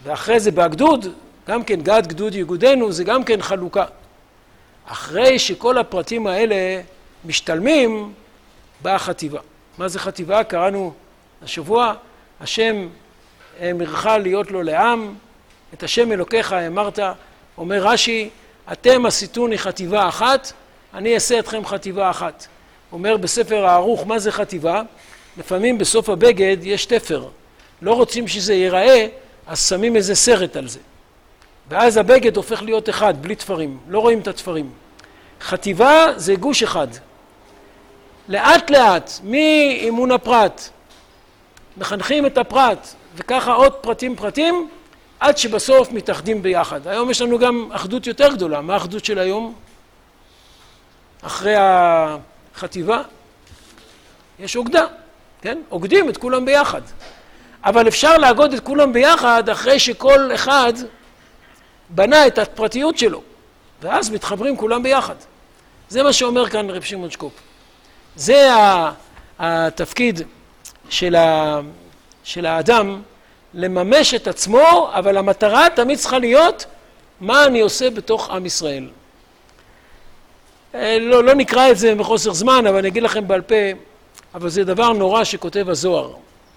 Speaker 1: ואחרי זה בגדוד, גם כן גד גדוד יגודנו, זה גם כן חלוקה. אחרי שכל הפרטים האלה משתלמים, באה חטיבה. מה זה חטיבה? קראנו השבוע, השם אמרך להיות לו לעם, את השם אלוקיך אמרת, אומר רש"י, אתם עשיתוני חטיבה אחת, אני אעשה אתכם חטיבה אחת. אומר בספר הערוך, מה זה חטיבה? לפעמים בסוף הבגד יש תפר. לא רוצים שזה ייראה, אז שמים איזה סרט על זה. ואז הבגד הופך להיות אחד, בלי תפרים. לא רואים את התפרים. חטיבה זה גוש אחד. לאט לאט, מאימון הפרט, מחנכים את הפרט, וככה עוד פרטים, עד שבסוף מתאחדים ביחד. היום יש לנו גם אחדות יותר גדולה. מה האחדות של היום? אחרי החטיבה, יש אוגדה, כן? אוגדים את כולם ביחד. אבל אפשר לאגוד את כולם ביחד אחרי שכל אחד בנה את הפרטיות שלו. ואז מתחברים כולם ביחד. זה מה שאומר כאן רב שמעון שקופ. זה התפקיד של האדם לממש את עצמו, אבל המטרה תמיד צריכה להיות מה אני עושה בתוך עם ישראל. לא נקרא את זה מחוסר זמן, אבל אני אגיד לכם בעל פה, אבל זה דבר נורא שכותב הזוהר.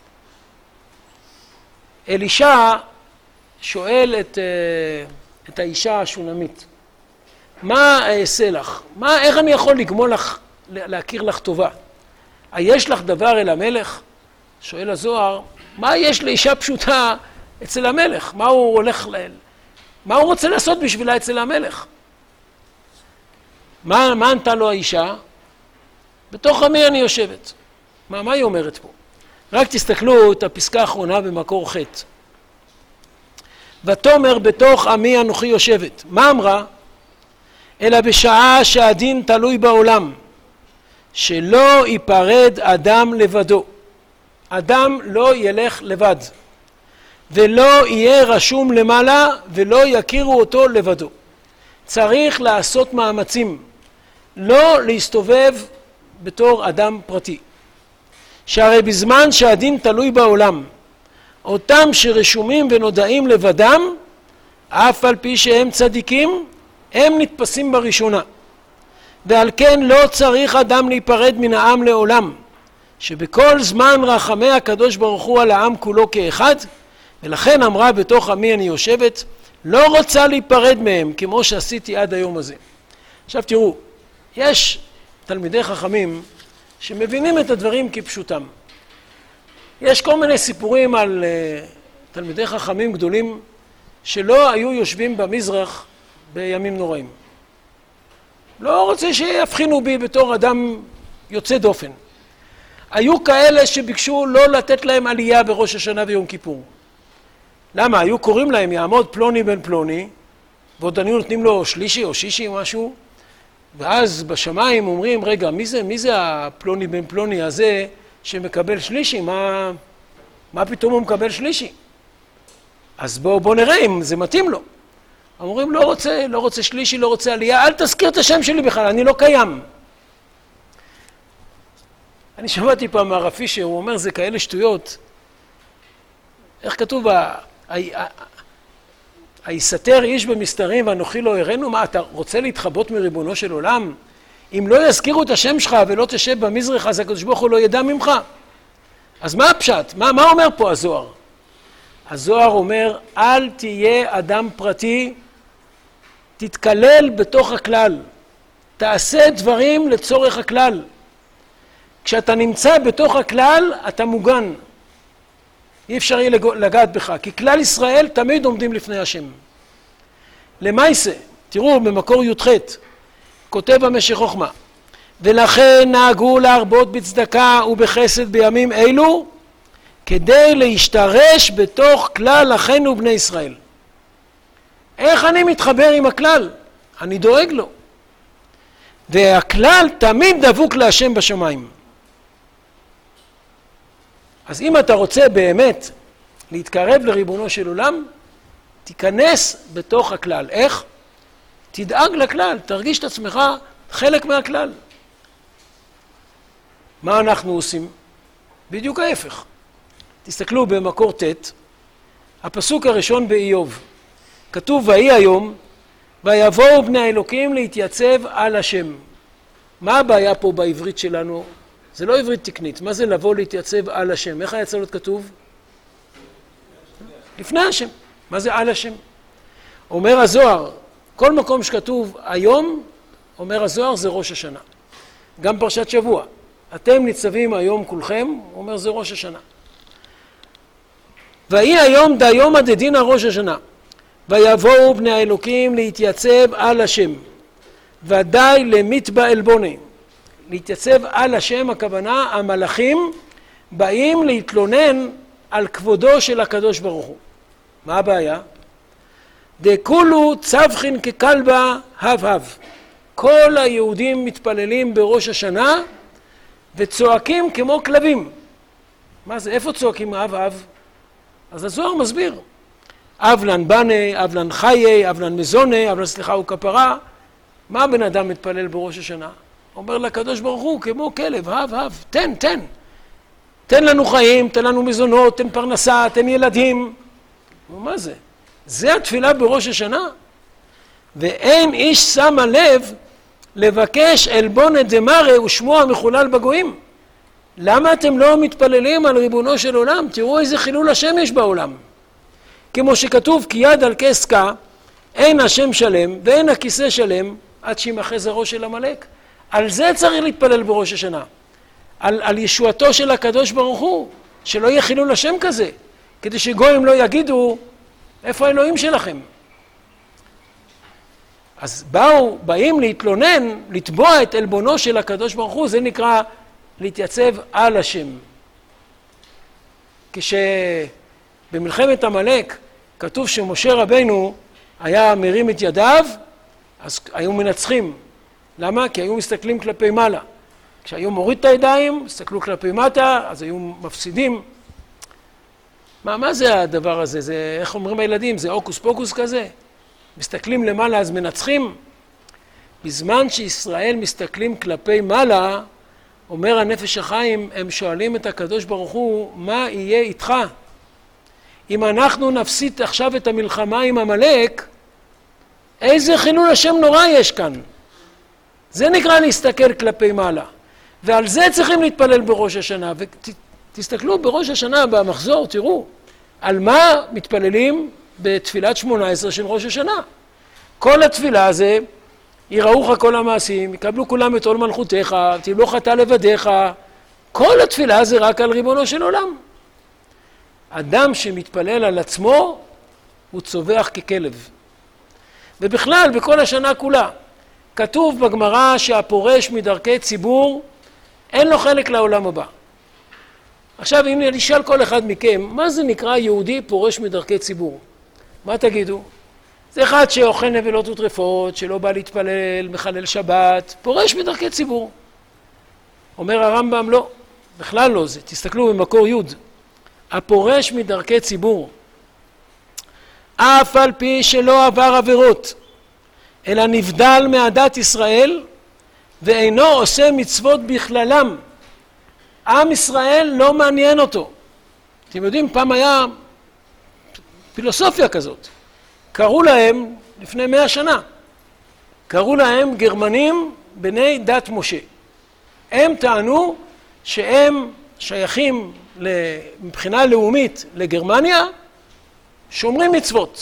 Speaker 1: אלישע שואל את האישה השונמית, מה אעשה לך? איך אני יכול לגמול לך, להכיר לך טובה? יש לך דבר אל המלך? שואל הזוהר, מה יש לאישה פשוטה אצל המלך? מה הוא רוצה לעשות בשבילה אצל המלך? מה ענתה לו האישה? בתוך עמי אני יושבת. מה היא אומרת פה? רק תסתכלו את הפסקה האחרונה במקור ח'. ותאמר בתוך עמי אנוכי יושבת. מה אמרה? אלא בשעה שהדין תלוי בעולם, שלא ייפרד אדם לבדו. אדם לא ילך לבד, ולא יהיה רשום למעלה, ולא יכירו אותו לבדו. צריך לעשות מאמצים, לא להסתובב בתור אדם פרטי. שהרי בזמן שהדין תלוי בעולם, אותם שרשומים ונודעים לבדם, אף על פי שהם צדיקים, הם נתפסים בראשונה. ועל כן לא צריך אדם להיפרד מן העם לעולם, שבכל זמן רחמי הקדוש ברוך הוא על העם כולו כאחד, ולכן אמרה בתוך עמי אני יושבת, לא רוצה להיפרד מהם כמו שעשיתי עד היום הזה. עכשיו תראו, יש תלמידי חכמים שמבינים את הדברים כפשוטם. יש כל מיני סיפורים על תלמידי חכמים גדולים שלא היו יושבים במזרח בימים נוראים. לא רוצה שיבחינו בי בתור אדם יוצא דופן. היו כאלה שביקשו לא לתת להם עלייה בראש השנה ויום כיפור. למה? היו קוראים להם יעמוד פלוני בן פלוני, ועוד היו נותנים לו שלישי או שישי או משהו, ואז בשמיים אומרים, רגע, מי זה הפלוני בן פלוני הזה שמקבל שלישי? מה פתאום הוא מקבל שלישי? אז בוא נראה אם זה מתאים לו. אומרים, לא רוצה שלישי, לא רוצה עלייה, אל תזכיר את השם שלי בכלל, אני לא קיים. אני שמעתי פעם מהרב פישר, הוא אומר, זה כאלה שטויות. איך כתוב? היסתר איש במסתרים ואנוכי לא הראנו? מה, אתה רוצה להתחבות מריבונו של עולם? אם לא יזכירו את השם שלך ולא תשב במזרח, אז הקדוש ברוך הוא לא ידע ממך. אז מה הפשט? מה אומר פה הזוהר? הזוהר אומר, אל תהיה אדם פרטי, תתקלל בתוך הכלל. תעשה דברים לצורך הכלל. כשאתה נמצא בתוך הכלל, אתה מוגן. אי אפשר יהיה לגעת בך, כי כלל ישראל תמיד עומדים לפני השם. למעשה, תראו במקור י"ח, כותב המשך חוכמה, ולכן נהגו להרבות בצדקה ובחסד בימים אלו, כדי להשתרש בתוך כלל אחינו בני ישראל. איך אני מתחבר עם הכלל? אני דואג לו. והכלל תמיד דבוק להשם בשמיים. אז אם אתה רוצה באמת להתקרב לריבונו של עולם, תיכנס בתוך הכלל. איך? תדאג לכלל, תרגיש את עצמך חלק מהכלל. מה אנחנו עושים? בדיוק ההפך. תסתכלו במקור ט', הפסוק הראשון באיוב. כתוב ויהי היום, ויבואו בני האלוקים להתייצב על השם. מה הבעיה פה בעברית שלנו? זה לא עברית תקנית. מה זה לבוא להתייצב על השם? איך היה צריך להיות כתוב? לפני השם. מה זה על השם? אומר הזוהר, כל מקום שכתוב היום, אומר הזוהר, זה ראש השנה. גם פרשת שבוע. אתם ניצבים היום כולכם, הוא אומר זה ראש השנה. ויהי היום דיום הדדינא ראש השנה. ויבואו בני האלוקים להתייצב על השם. ודאי למטבע עלבוני. להתייצב על השם, הכוונה, המלאכים באים להתלונן על כבודו של הקדוש ברוך הוא. מה הבעיה? דכולו צווחין ככלבה הב הב. כל היהודים מתפללים בראש השנה וצועקים כמו כלבים. מה זה? איפה צועקים הב הב? אז הזוהר מסביר. אבלן בנה, אבלן חיי, אבלן מזונה, אבלן סליחה וכפרה. מה הבן אדם מתפלל בראש השנה? אומר לקדוש ברוך הוא כמו כלב, הב הב, תן, תן. תן לנו חיים, תן לנו מזונות, תן פרנסה, תן ילדים. מה זה? זה התפילה בראש השנה? ואין איש שמה לב לבקש עלבון דמרא ושמו המחולל בגויים. למה אתם לא מתפללים על ריבונו של עולם? תראו איזה חילול השם יש בעולם. כמו שכתוב כי יד על כסקה, אין השם שלם ואין הכיסא שלם עד שימחה זרעו של עמלק. על זה צריך להתפלל בראש השנה. על ישועתו של הקדוש ברוך הוא, שלא יהיה חילול השם כזה, כדי שגויים לא יגידו איפה האלוהים שלכם. אז באים להתלונן, לתבוע את עלבונו של הקדוש ברוך הוא, זה נקרא להתייצב על השם. כשבמלחמת עמלק כתוב שמשה רבנו היה מרים את ידיו, אז היו מנצחים. למה? כי היו מסתכלים כלפי מעלה. כשהיו מוריד את הידיים, הסתכלו כלפי מטה, אז היו מפסידים. מה זה הדבר הזה? זה, איך אומרים הילדים? זה אוקוס פוקוס כזה? מסתכלים למעלה אז מנצחים? בזמן שישראל מסתכלים כלפי מעלה, אומר הנפש החיים, הם שואלים את הקדוש ברוך הוא, מה יהיה איתך? אם אנחנו נפסיד עכשיו את המלחמה עם עמלק, איזה חילול השם נורא יש כאן? זה נקרא להסתכל כלפי מעלה. ועל זה צריכים להתפלל בראש השנה. ותסתכלו בראש השנה במחזור, תראו, על מה מתפללים בתפילת 18 של ראש השנה. כל התפילה הזה, יראוך כל המעשים, יקבלו כולם את עול מלכותך, תמלוך אתה לבדיך. כל התפילה זה רק על ריבונו של עולם. אדם שמתפלל על עצמו, הוא צווח ככלב. ובכלל, בכל השנה כולה, כתוב בגמרא שהפורש מדרכי ציבור, אין לו חלק לעולם הבא. עכשיו, אם נשאל כל אחד מכם, מה זה נקרא יהודי פורש מדרכי ציבור? מה תגידו? זה אחד שאוכל נבלות וטרפות, שלא בא להתפלל, מחלל שבת, פורש מדרכי ציבור. אומר הרמב"ם, לא, בכלל לא זה. תסתכלו במקור י' הפורש מדרכי ציבור, אף על פי שלא עבר עבירות, אלא נבדל מעדת ישראל, ואינו עושה מצוות בכללם. עם ישראל לא מעניין אותו. אתם יודעים, פעם היה פילוסופיה כזאת. קראו להם, לפני 100 שנה, קראו להם גרמנים בני דת משה. הם טענו שהם שייכים מבחינה לאומית לגרמניה, שומרים מצוות.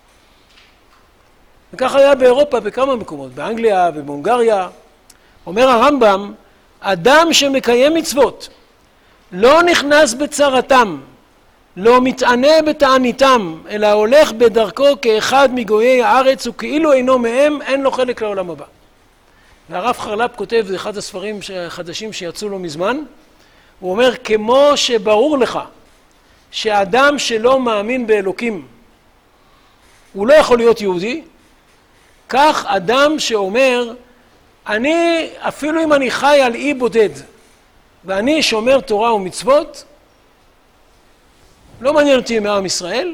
Speaker 1: וכך היה באירופה בכמה מקומות, באנגליה ובהונגריה. אומר הרמב"ם, אדם שמקיים מצוות, לא נכנס בצרתם, לא מתענה בתעניתם, אלא הולך בדרכו כאחד מגויי הארץ, וכאילו אינו מהם, אין לו חלק לעולם הבא. והרב חרל"פ כותב, זה אחד הספרים החדשים שיצאו לו מזמן, הוא אומר, כמו שברור לך שאדם שלא מאמין באלוקים, הוא לא יכול להיות יהודי, כך אדם שאומר, אני, אפילו אם אני חי על אי בודד, ואני שומר תורה ומצוות, לא מעניין אותי מעם ישראל,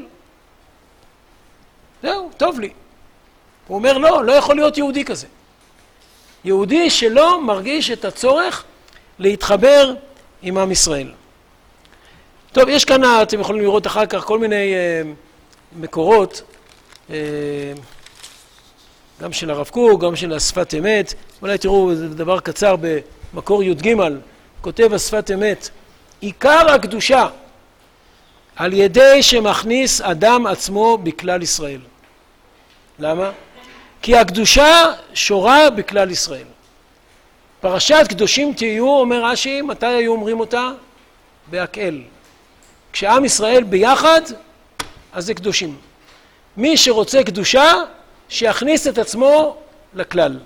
Speaker 1: זהו, טוב לי. הוא אומר, לא יכול להיות יהודי כזה. יהודי שלא מרגיש את הצורך להתחבר עם עם ישראל. טוב, יש כאן, אתם יכולים לראות אחר כך כל מיני מקורות, גם של הרב קוק, גם של השפת אמת. אולי תראו, זה דבר קצר במקור י"ג, כותב השפת אמת, עיקר הקדושה על ידי שמכניס אדם עצמו בכלל ישראל. למה? כי הקדושה שורה בכלל ישראל. פרשת קדושים תהיו, אומר רש"י, מתי היו אומרים אותה? בהקהל. כשעם ישראל ביחד, אז זה קדושים. מי שרוצה קדושה, שיכניס את עצמו לכלל.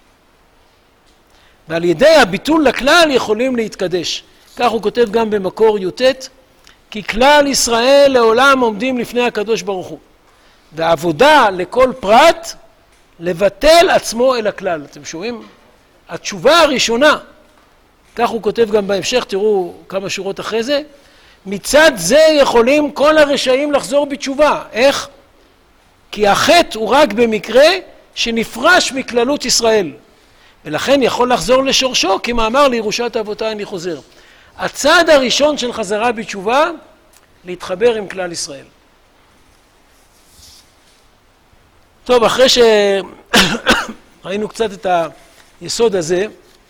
Speaker 1: ועל ידי הביטול לכלל יכולים להתקדש. כך הוא כותב גם במקור י"ט, כי כלל ישראל לעולם עומדים לפני הקדוש ברוך הוא. והעבודה לכל פרט, לבטל עצמו אל הכלל. אתם שומעים? התשובה הראשונה, כך הוא כותב גם בהמשך, תראו כמה שורות אחרי זה, מצד זה יכולים כל הרשעים לחזור בתשובה. איך? כי החטא הוא רק במקרה שנפרש מכללות ישראל. ולכן יכול לחזור לשורשו, כמאמר לירושת אבותיי אני חוזר. הצעד הראשון של חזרה בתשובה, להתחבר עם כלל ישראל. טוב, אחרי שראינו קצת את היסוד הזה,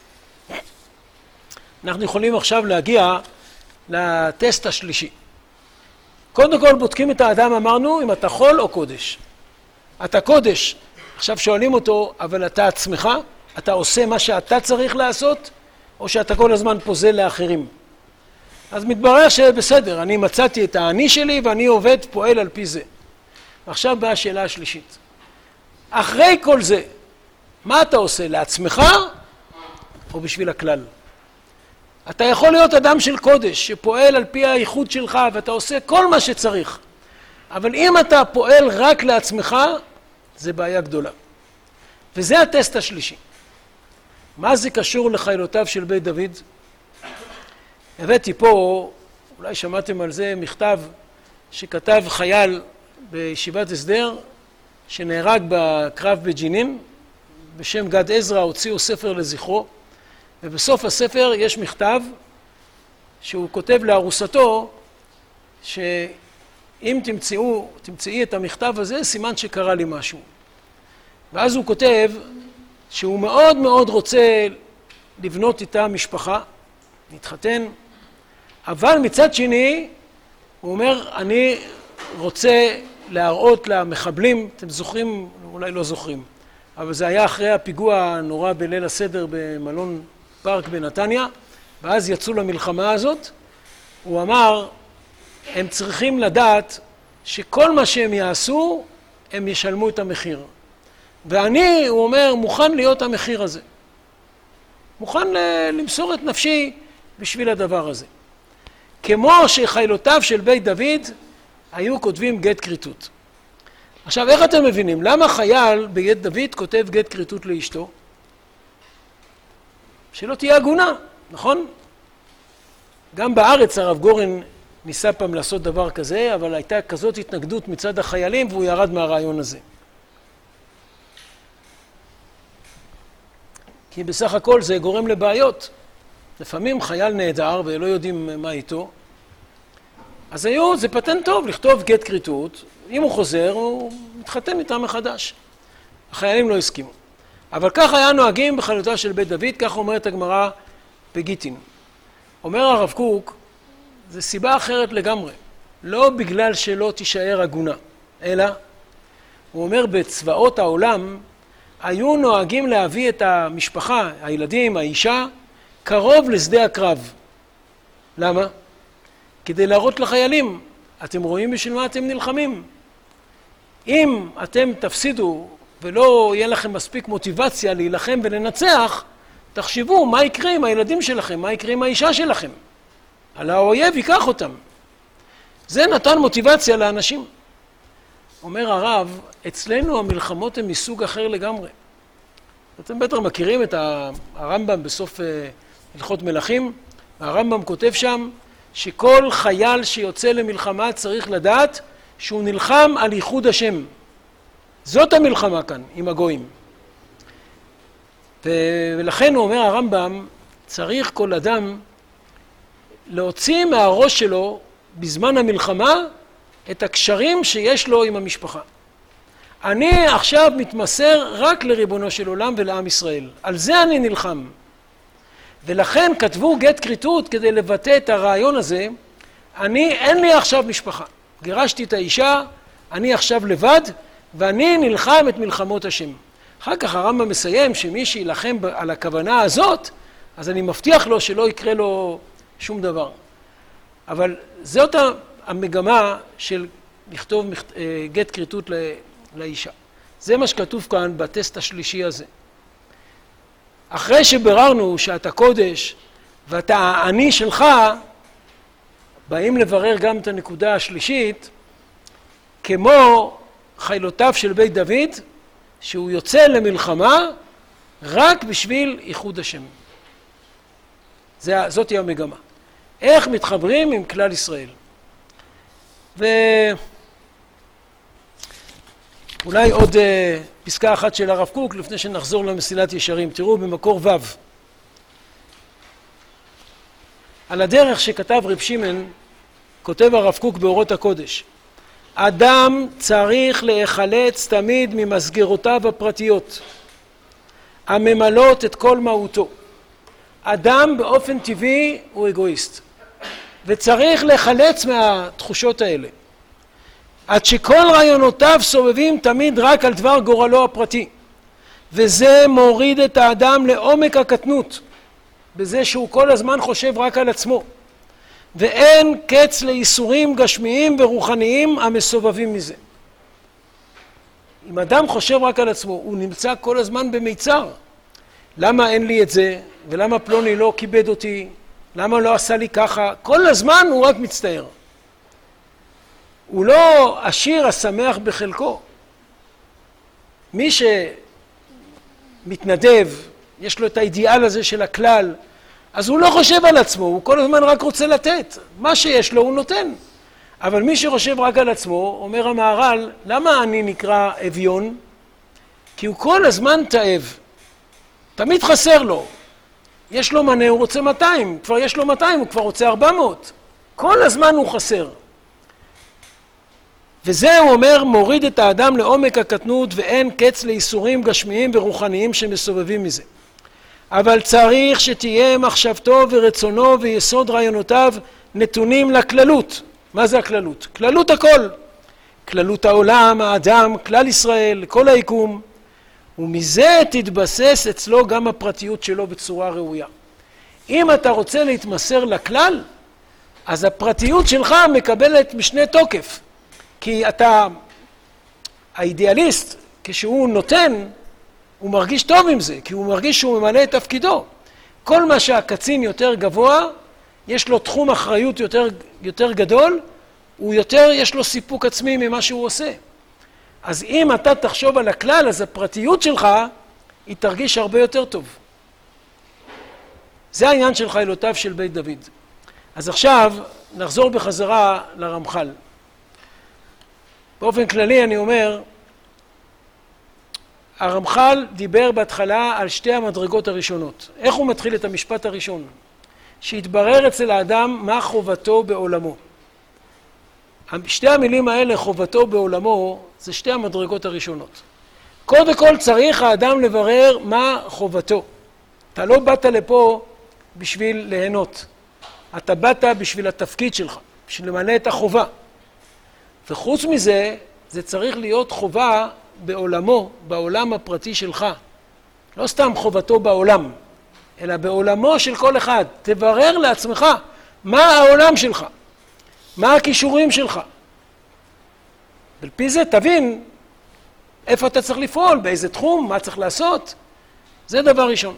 Speaker 1: אנחנו יכולים עכשיו להגיע לטסט השלישי. קודם כל בודקים את האדם, אמרנו, אם אתה חול או קודש. אתה קודש, עכשיו שואלים אותו, אבל אתה עצמך? אתה עושה מה שאתה צריך לעשות? או שאתה כל הזמן פוזל לאחרים? אז מתברר שבסדר, אני מצאתי את האני שלי ואני עובד, פועל על פי זה. עכשיו באה השאלה השלישית. אחרי כל זה, מה אתה עושה? לעצמך או בשביל הכלל? אתה יכול להיות אדם של קודש שפועל על פי הייחוד שלך ואתה עושה כל מה שצריך. אבל אם אתה פועל רק לעצמך, זה בעיה גדולה. וזה הטסט השלישי. מה זה קשור לחילותיו של בית דוד? הבאתי פה, אולי שמעתם על זה, מכתב שכתב חייל בישיבת הסדר שנהרג בקרב בג'נין, בשם גד עזרא, הוציאו ספר לזכרו, ובסוף הספר יש מכתב שהוא כותב לארוסתו שאם תמצאי את המכתב הזה, סימן שקרה לי משהו. ואז הוא כותב שהוא מאוד מאוד רוצה לבנות איתה משפחה, להתחתן, אבל מצד שני הוא אומר, אני רוצה להראות למחבלים, אתם זוכרים, אולי לא זוכרים, אבל זה היה אחרי הפיגוע הנורא בליל הסדר במלון פארק בנתניה, ואז יצאו למלחמה הזאת. הוא אמר, הם צריכים לדעת שכל מה שהם יעשו, הם ישלמו את המחיר. ואני, הוא אומר, מוכן להיות המחיר הזה. מוכן למסור את נפשי בשביל הדבר הזה. כמו שחילותיו של בית דוד היו כותבים גט כריתות. עכשיו, איך אתם מבינים? למה חייל בגט דוד כותב גט כריתות לאשתו? שלא תהיה הגונה, נכון? גם בארץ הרב גורן ניסה פעם לעשות דבר כזה, אבל הייתה כזאת התנגדות מצד החיילים והוא ירד מהרעיון הזה. כי בסך הכל זה גורם לבעיות. לפעמים חייל נהדר ולא יודעים מה איתו. אז זה פטנט טוב לכתוב גט כריתות. אם הוא חוזר, הוא מתחתן איתם מחדש. החיילים לא הסכימו. אבל כך היה נוהגים בחילותיו של בית דוד, כך אומרת הגמרא בגיטין. אומר הרב קוק, זה סיבה אחרת לגמרי. לא בגלל שלא תישאר הגונה, אלא, הוא אומר, בצבאות העולם, היו נוהגים להביא את המשפחה, הילדים, האישה, קרוב לשדה הקרב. למה? כדי להראות לחיילים, אתם רואים בשביל מה אתם נלחמים. אם אתם תפסידו ולא יהיה לכם מספיק מוטיבציה להילחם ולנצח, תחשבו מה יקרה עם הילדים שלכם, מה יקרה עם האישה שלכם. על האויב ייקח אותם. זה נתן מוטיבציה לאנשים. אומר הרב, אצלנו המלחמות הן מסוג אחר לגמרי. אתם בטח מכירים את הרמב"ם בסוף הלכות מלכים, והרמב"ם כותב שם שכל חייל שיוצא למלחמה צריך לדעת שהוא נלחם על ייחוד השם. זאת המלחמה כאן עם הגויים. ולכן הוא אומר הרמב"ם, צריך כל אדם להוציא מהראש שלו בזמן המלחמה את הקשרים שיש לו עם המשפחה. אני עכשיו מתמסר רק לריבונו של עולם ולעם ישראל. על זה אני נלחם. ולכן כתבו גט כריתות כדי לבטא את הרעיון הזה. אין לי עכשיו משפחה. גירשתי את האישה, אני עכשיו לבד, ואני נלחם את מלחמות השם. אחר כך הרמב"ם מסיים שמי שילחם על הכוונה הזאת, אז אני מבטיח לו שלא יקרה לו שום דבר. אבל זאת המגמה של לכתוב גט כריתות לאישה. זה מה שכתוב כאן בטסט השלישי הזה. אחרי שבררנו שאתה קודש ואתה העני שלך, באים לברר גם את הנקודה השלישית, כמו חילותיו של בית דוד, שהוא יוצא למלחמה רק בשביל איחוד השם. זאת היא המגמה. איך מתחברים עם כלל ישראל. ואולי עוד פסקה אחת של הרב קוק לפני שנחזור למסילת ישרים. תראו במקור ו' על הדרך שכתב רב שמעון, כותב הרב קוק באורות הקודש: אדם צריך להיחלץ תמיד ממסגרותיו הפרטיות הממלאות את כל מהותו. אדם באופן טבעי הוא אגואיסט, וצריך להיחלץ מהתחושות האלה, עד שכל רעיונותיו סובבים תמיד רק על דבר גורלו הפרטי, וזה מוריד את האדם לעומק הקטנות, בזה שהוא כל הזמן חושב רק על עצמו, ואין קץ לאיסורים גשמיים ורוחניים המסובבים מזה. אם אדם חושב רק על עצמו, הוא נמצא כל הזמן במיצר. למה אין לי את זה? ולמה פלוני לא כיבד אותי? למה לא עשה לי ככה? כל הזמן הוא רק מצטער. הוא לא עשיר השמח בחלקו. מי שמתנדב, יש לו את האידיאל הזה של הכלל, אז הוא לא חושב על עצמו, הוא כל הזמן רק רוצה לתת. מה שיש לו הוא נותן. אבל מי שחושב רק על עצמו, אומר המהר"ל, למה אני נקרא אביון? כי הוא כל הזמן תאב. תמיד חסר לו. יש לו מנה, הוא רוצה 200. כבר יש לו 200, הוא כבר רוצה 400. כל הזמן הוא חסר. וזה, הוא אומר, מוריד את האדם לעומק הקטנות, ואין קץ לאיסורים גשמיים ורוחניים שמסובבים מזה. אבל צריך שתהיה מחשבתו ורצונו ויסוד רעיונותיו נתונים לכללות. מה זה הכללות? כללות הכל. כללות העולם, האדם, כלל ישראל, כל היקום. ומזה תתבסס אצלו גם הפרטיות שלו בצורה ראויה. אם אתה רוצה להתמסר לכלל, אז הפרטיות שלך מקבלת משנה תוקף. כי אתה, האידיאליסט, כשהוא נותן, הוא מרגיש טוב עם זה, כי הוא מרגיש שהוא ממלא את תפקידו. כל מה שהקצין יותר גבוה, יש לו תחום אחריות יותר גדול, הוא יותר, יש לו סיפוק עצמי ממה שהוא עושה. אז אם אתה תחשוב על הכלל, אז הפרטיות שלך, היא תרגיש הרבה יותר טוב. זה העניין של חילותיו של בית דוד. אז עכשיו נחזור בחזרה לרמח"ל. באופן כללי אני אומר, הרמח"ל דיבר בהתחלה על שתי המדרגות הראשונות. איך הוא מתחיל את המשפט הראשון? שהתברר אצל האדם מה חובתו בעולמו. שתי המילים האלה, חובתו בעולמו, זה שתי המדרגות הראשונות. קודם כל צריך האדם לברר מה חובתו. אתה לא באת לפה בשביל ליהנות. אתה באת בשביל התפקיד שלך, בשביל למלא את החובה. וחוץ מזה, זה צריך להיות חובה בעולמו, בעולם הפרטי שלך. לא סתם חובתו בעולם, אלא בעולמו של כל אחד. תברר לעצמך מה העולם שלך, מה הכישורים שלך. ולפי זה תבין איפה אתה צריך לפעול, באיזה תחום, מה צריך לעשות. זה דבר ראשון.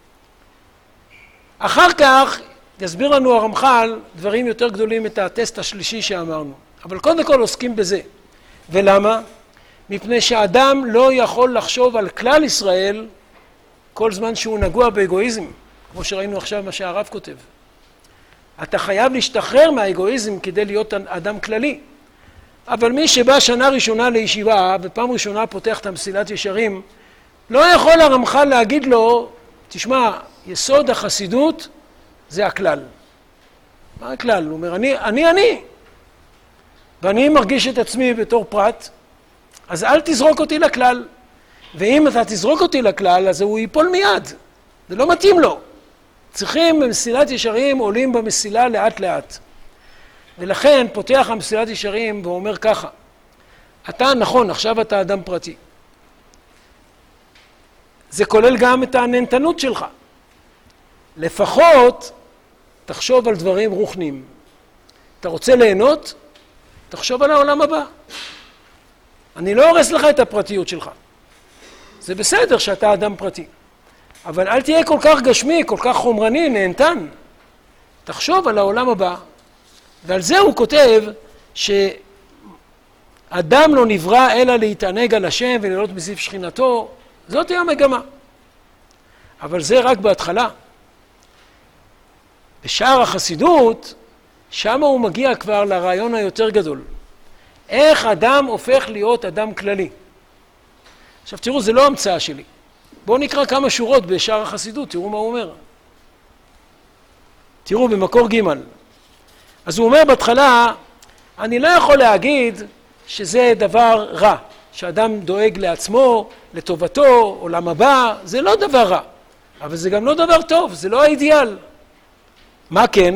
Speaker 1: אחר כך יסביר לנו הרמח"ל דברים יותר גדולים את הטסט השלישי שאמרנו. אבל קודם כל עוסקים בזה. ולמה? מפני שאדם לא יכול לחשוב על כלל ישראל כל זמן שהוא נגוע באגואיזם, כמו שראינו עכשיו מה שהרב כותב. אתה חייב להשתחרר מהאגואיזם כדי להיות אדם כללי. אבל מי שבא שנה ראשונה לישיבה ופעם ראשונה פותח את המסילת ישרים, לא יכול הרמח"ל להגיד לו, תשמע, יסוד החסידות זה הכלל. מה הכלל? הוא אומר, אני. ואני מרגיש את עצמי בתור פרט, אז אל תזרוק אותי לכלל. ואם אתה תזרוק אותי לכלל, אז הוא ייפול מיד. זה לא מתאים לו. צריכים במסילת ישרים, עולים במסילה לאט לאט. ולכן פותח המסילת ישרים ואומר ככה, אתה נכון, עכשיו אתה אדם פרטי. זה כולל גם את הנהנתנות שלך. לפחות תחשוב על דברים רוחניים. אתה רוצה ליהנות? תחשוב על העולם הבא. אני לא הורס לך את הפרטיות שלך. זה בסדר שאתה אדם פרטי. אבל אל תהיה כל כך גשמי, כל כך חומרני, נהנתן. תחשוב על העולם הבא. ועל זה הוא כותב שאדם לא נברא אלא להתענג על השם וליהנות מזיו שכינתו. זאת היא המגמה. אבל זה רק בהתחלה. בשער החסידות, שם הוא מגיע כבר לרעיון היותר גדול. איך אדם הופך להיות אדם כללי. עכשיו תראו, זה לא המצאה שלי. בואו נקרא כמה שורות בשער החסידות, תראו מה הוא אומר. תראו במקור ג'. אז הוא אומר בהתחלה, אני לא יכול להגיד שזה דבר רע, שאדם דואג לעצמו, לטובתו, עולם הבא, זה לא דבר רע. אבל זה גם לא דבר טוב, זה לא האידיאל. מה כן?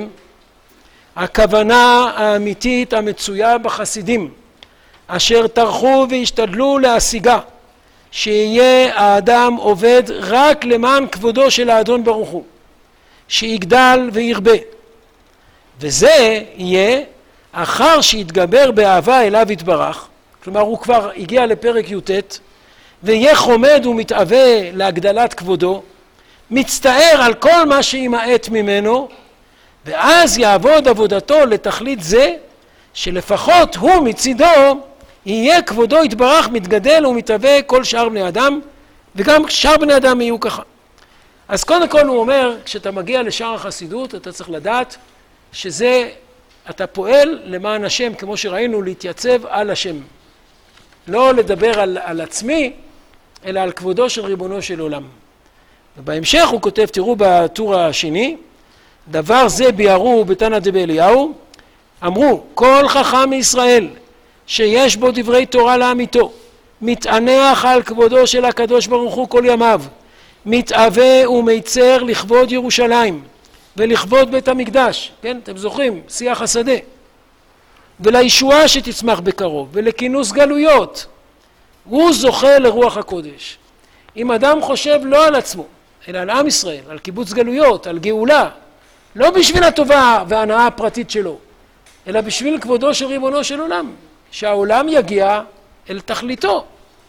Speaker 1: הכוונה האמיתית המצויה בחסידים, אשר טרחו והשתדלו להשיגה, שיהיה האדם עובד רק למען כבודו של האדון ברוך הוא, שיגדל וירבה. וזה יהיה אחר שיתגבר באהבה אליו יתברך, כלומר הוא כבר הגיע לפרק י"ט, ויהיה חומד ומתאווה להגדלת כבודו, מצטער על כל מה שימעט ממנו, ואז יעבוד עבודתו לתכלית זה, שלפחות הוא מצידו יהיה כבודו יתברך מתגדל ומתהווה כל שאר בני אדם, וגם שאר בני אדם יהיו ככה. אז קודם כל הוא אומר, כשאתה מגיע לשער החסידות, אתה צריך לדעת שזה, אתה פועל למען השם, כמו שראינו, להתייצב על השם. לא לדבר על עצמי, אלא על כבודו של ריבונו של עולם. ובהמשך הוא כותב, תראו בטור השני, דבר זה ביארו בתנא דבאליהו, אמרו, כל חכם מישראל שיש בו דברי תורה לאמיתו, מתענח על כבודו של הקדוש ברוך הוא כל ימיו, מתאווה ומיצר לכבוד ירושלים ולכבוד בית המקדש, כן, אתם זוכרים, שיח השדה, ולישועה שתצמח בקרוב ולכינוס גלויות, הוא זוכה לרוח הקודש. אם אדם חושב לא על עצמו, אלא על עם ישראל, על קיבוץ גלויות, על גאולה, לא בשביל הטובה וההנאה הפרטית שלו, אלא בשביל כבודו של ריבונו של עולם, שהעולם יגיע אל תכליתו.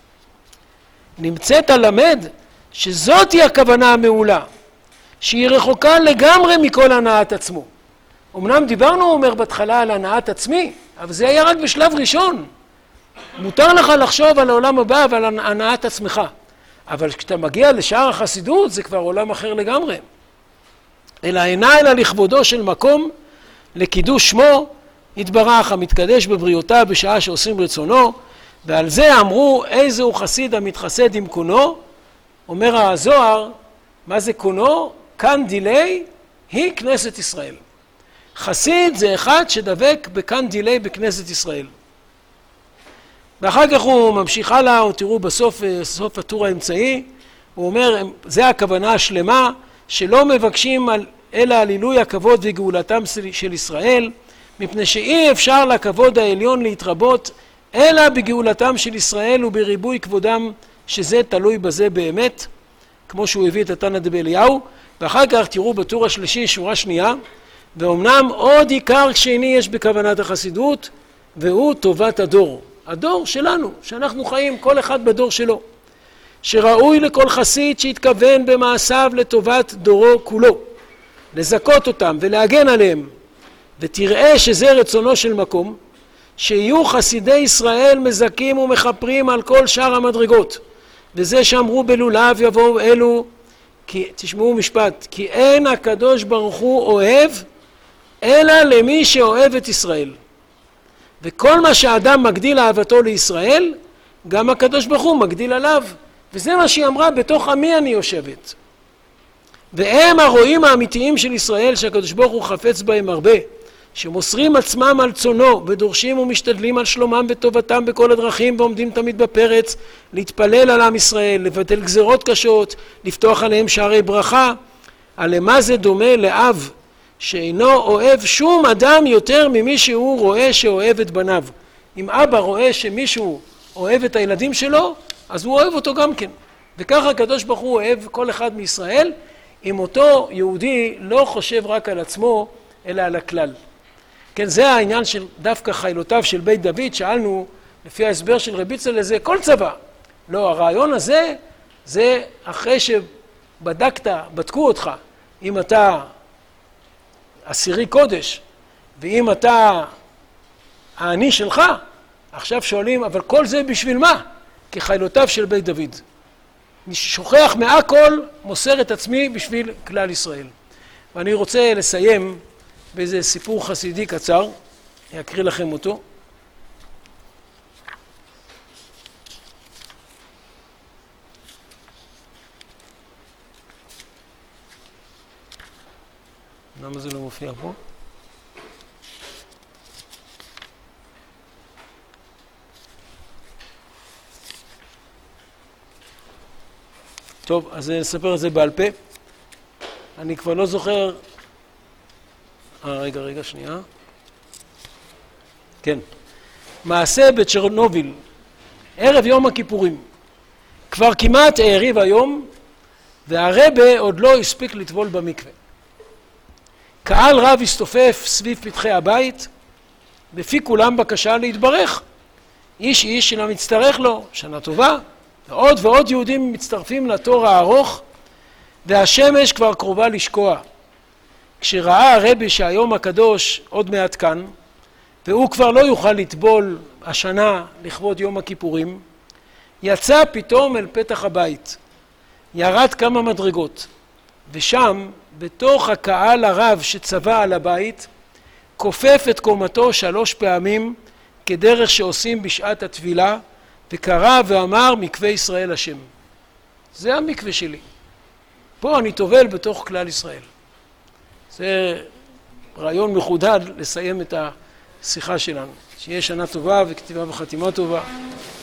Speaker 1: נמצאת הלמד שזאת היא הכוונה המעולה, שהיא רחוקה לגמרי מכל הנעת עצמו. אמנם דיברנו, הוא אומר בהתחלה, על הנעת עצמי, אבל זה היה רק בשלב ראשון. מותר לך לחשוב על העולם הבא ועל הנעת עצמך. אבל כשאתה מגיע לשער החסידות, זה כבר עולם אחר לגמרי. אלא אינה אלא לכבודו של מקום, לקידוש שמו, יתברך המתקדש בבריאותיו בשעה שעושים רצונו, ועל זה אמרו איזה הוא חסיד המתחסד עם קונו. אומר הזוהר, מה זה קונו? כאן דילי היא כנסת ישראל. חסיד זה אחד שדבק בכאן דילי בכנסת ישראל. ואחר כך הוא ממשיך הלאה, או תראו בסוף הטור האמצעי, הוא אומר, זה הכוונה השלמה, שלא מבקשים אלא על עילוי הכבוד וגאולתם של ישראל, מפני שאי אפשר לכבוד העליון להתרבות, אלא בגאולתם של ישראל ובריבוי כבודם, שזה תלוי בזה באמת, כמו שהוא הביא את התנא דבאליהו. ואחר כך תראו בטור השלישי, שורה שנייה, ואומנם עוד עיקר שני יש בכוונת החסידות, והוא טובת הדור. הדור שלנו, שאנחנו חיים כל אחד בדור שלו, שראוי לכל חסיד שהתכוון במעשיו לטובת דורו כולו, לזכות אותם ולהגן עליהם, ותראה שזה רצונו של מקום, שיהיו חסידי ישראל מזכים ומחפרים על כל שאר המדרגות, וזה שאמרו בלולב יבואו אלו, כי תשמעו משפט, כי אין הקדוש ברוך הוא אוהב אלא למי שאוהב את ישראל. וכל מה שהאדם מגדיל אהבתו לישראל, גם הקדוש ברוך הוא מגדיל עליו. וזה מה שהיא אמרה, בתוך עמי אני יושבת. והם הרואים האמיתיים של ישראל, שהקדוש ברוך הוא חפץ בהם הרבה, שמוסרים עצמם על צונו ודורשים ומשתדלים על שלומם וטובתם בכל הדרכים ועומדים תמיד בפרץ, להתפלל על עם ישראל, לבטל גזרות קשות, לפתוח עליהם שערי ברכה. למה זה דומה לאב שאינו אוהב שום אדם יותר ממי שהוא רואה שאוהב את בניו? אם אבא רואה שמישהו אוהב את הילדים שלו, אז הוא אוהב אותו גם כן. וככה הקדוש ברוך הוא אוהב כל אחד מישראל, אם אותו יהודי לא חושב רק על עצמו, אלא על הכלל. כן, זה העניין של דווקא חילותיו של בית דוד. שאלנו, לפי ההסבר של רבי יצחק לזה, כל צבא. לא, הרעיון הזה, זה אחרי בדקו אותך, אם אתה עשירי קודש, ואם אתה העני שלך, עכשיו שואלים, אבל כל זה בשביל מה? כחילותיו של בית דוד. אני שוכח מהכל, מוסר את עצמי בשביל כלל ישראל. ואני רוצה לסיים באיזה סיפור חסידי קצר, אני אקריא לכם אותו. למה זה לא מופיע פה? טוב, אז נספר את זה בעל פה. אני כבר לא זוכר... רגע, שנייה. כן. מעשה בצ'רנוביל, ערב יום הכיפורים. כבר כמעט העריב היום, והרבה עוד לא הספיק לטבול במקווה. קהל רב הסתופף סביב פתחי הבית, בפי כולם בקשה להתברך. איש איש שלה מצטרך לו, שנה טובה, ועוד ועוד יהודים מצטרפים לתור הארוך, והשמש כבר קרובה לשקוע. כשראה הרבי שהיום הקדוש עוד מעט כאן, והוא כבר לא יוכל לטבול השנה לכבוד יום הכיפורים, יצא פתאום אל פתח הבית, ירד כמה מדרגות, ושם, בתוך הקהל הרב שצבע על הבית, כופף את קומתו 3 פעמים, כדרך שעושים בשעת התפילה, וקרא ואמר מקווה ישראל השם. זה המקווה שלי. פה אני טובל בתוך כלל ישראל. זה רעיון מחודד לסיים את השיחה שלנו. שיהיה שנה טובה וכתיבה וחתימה טובה.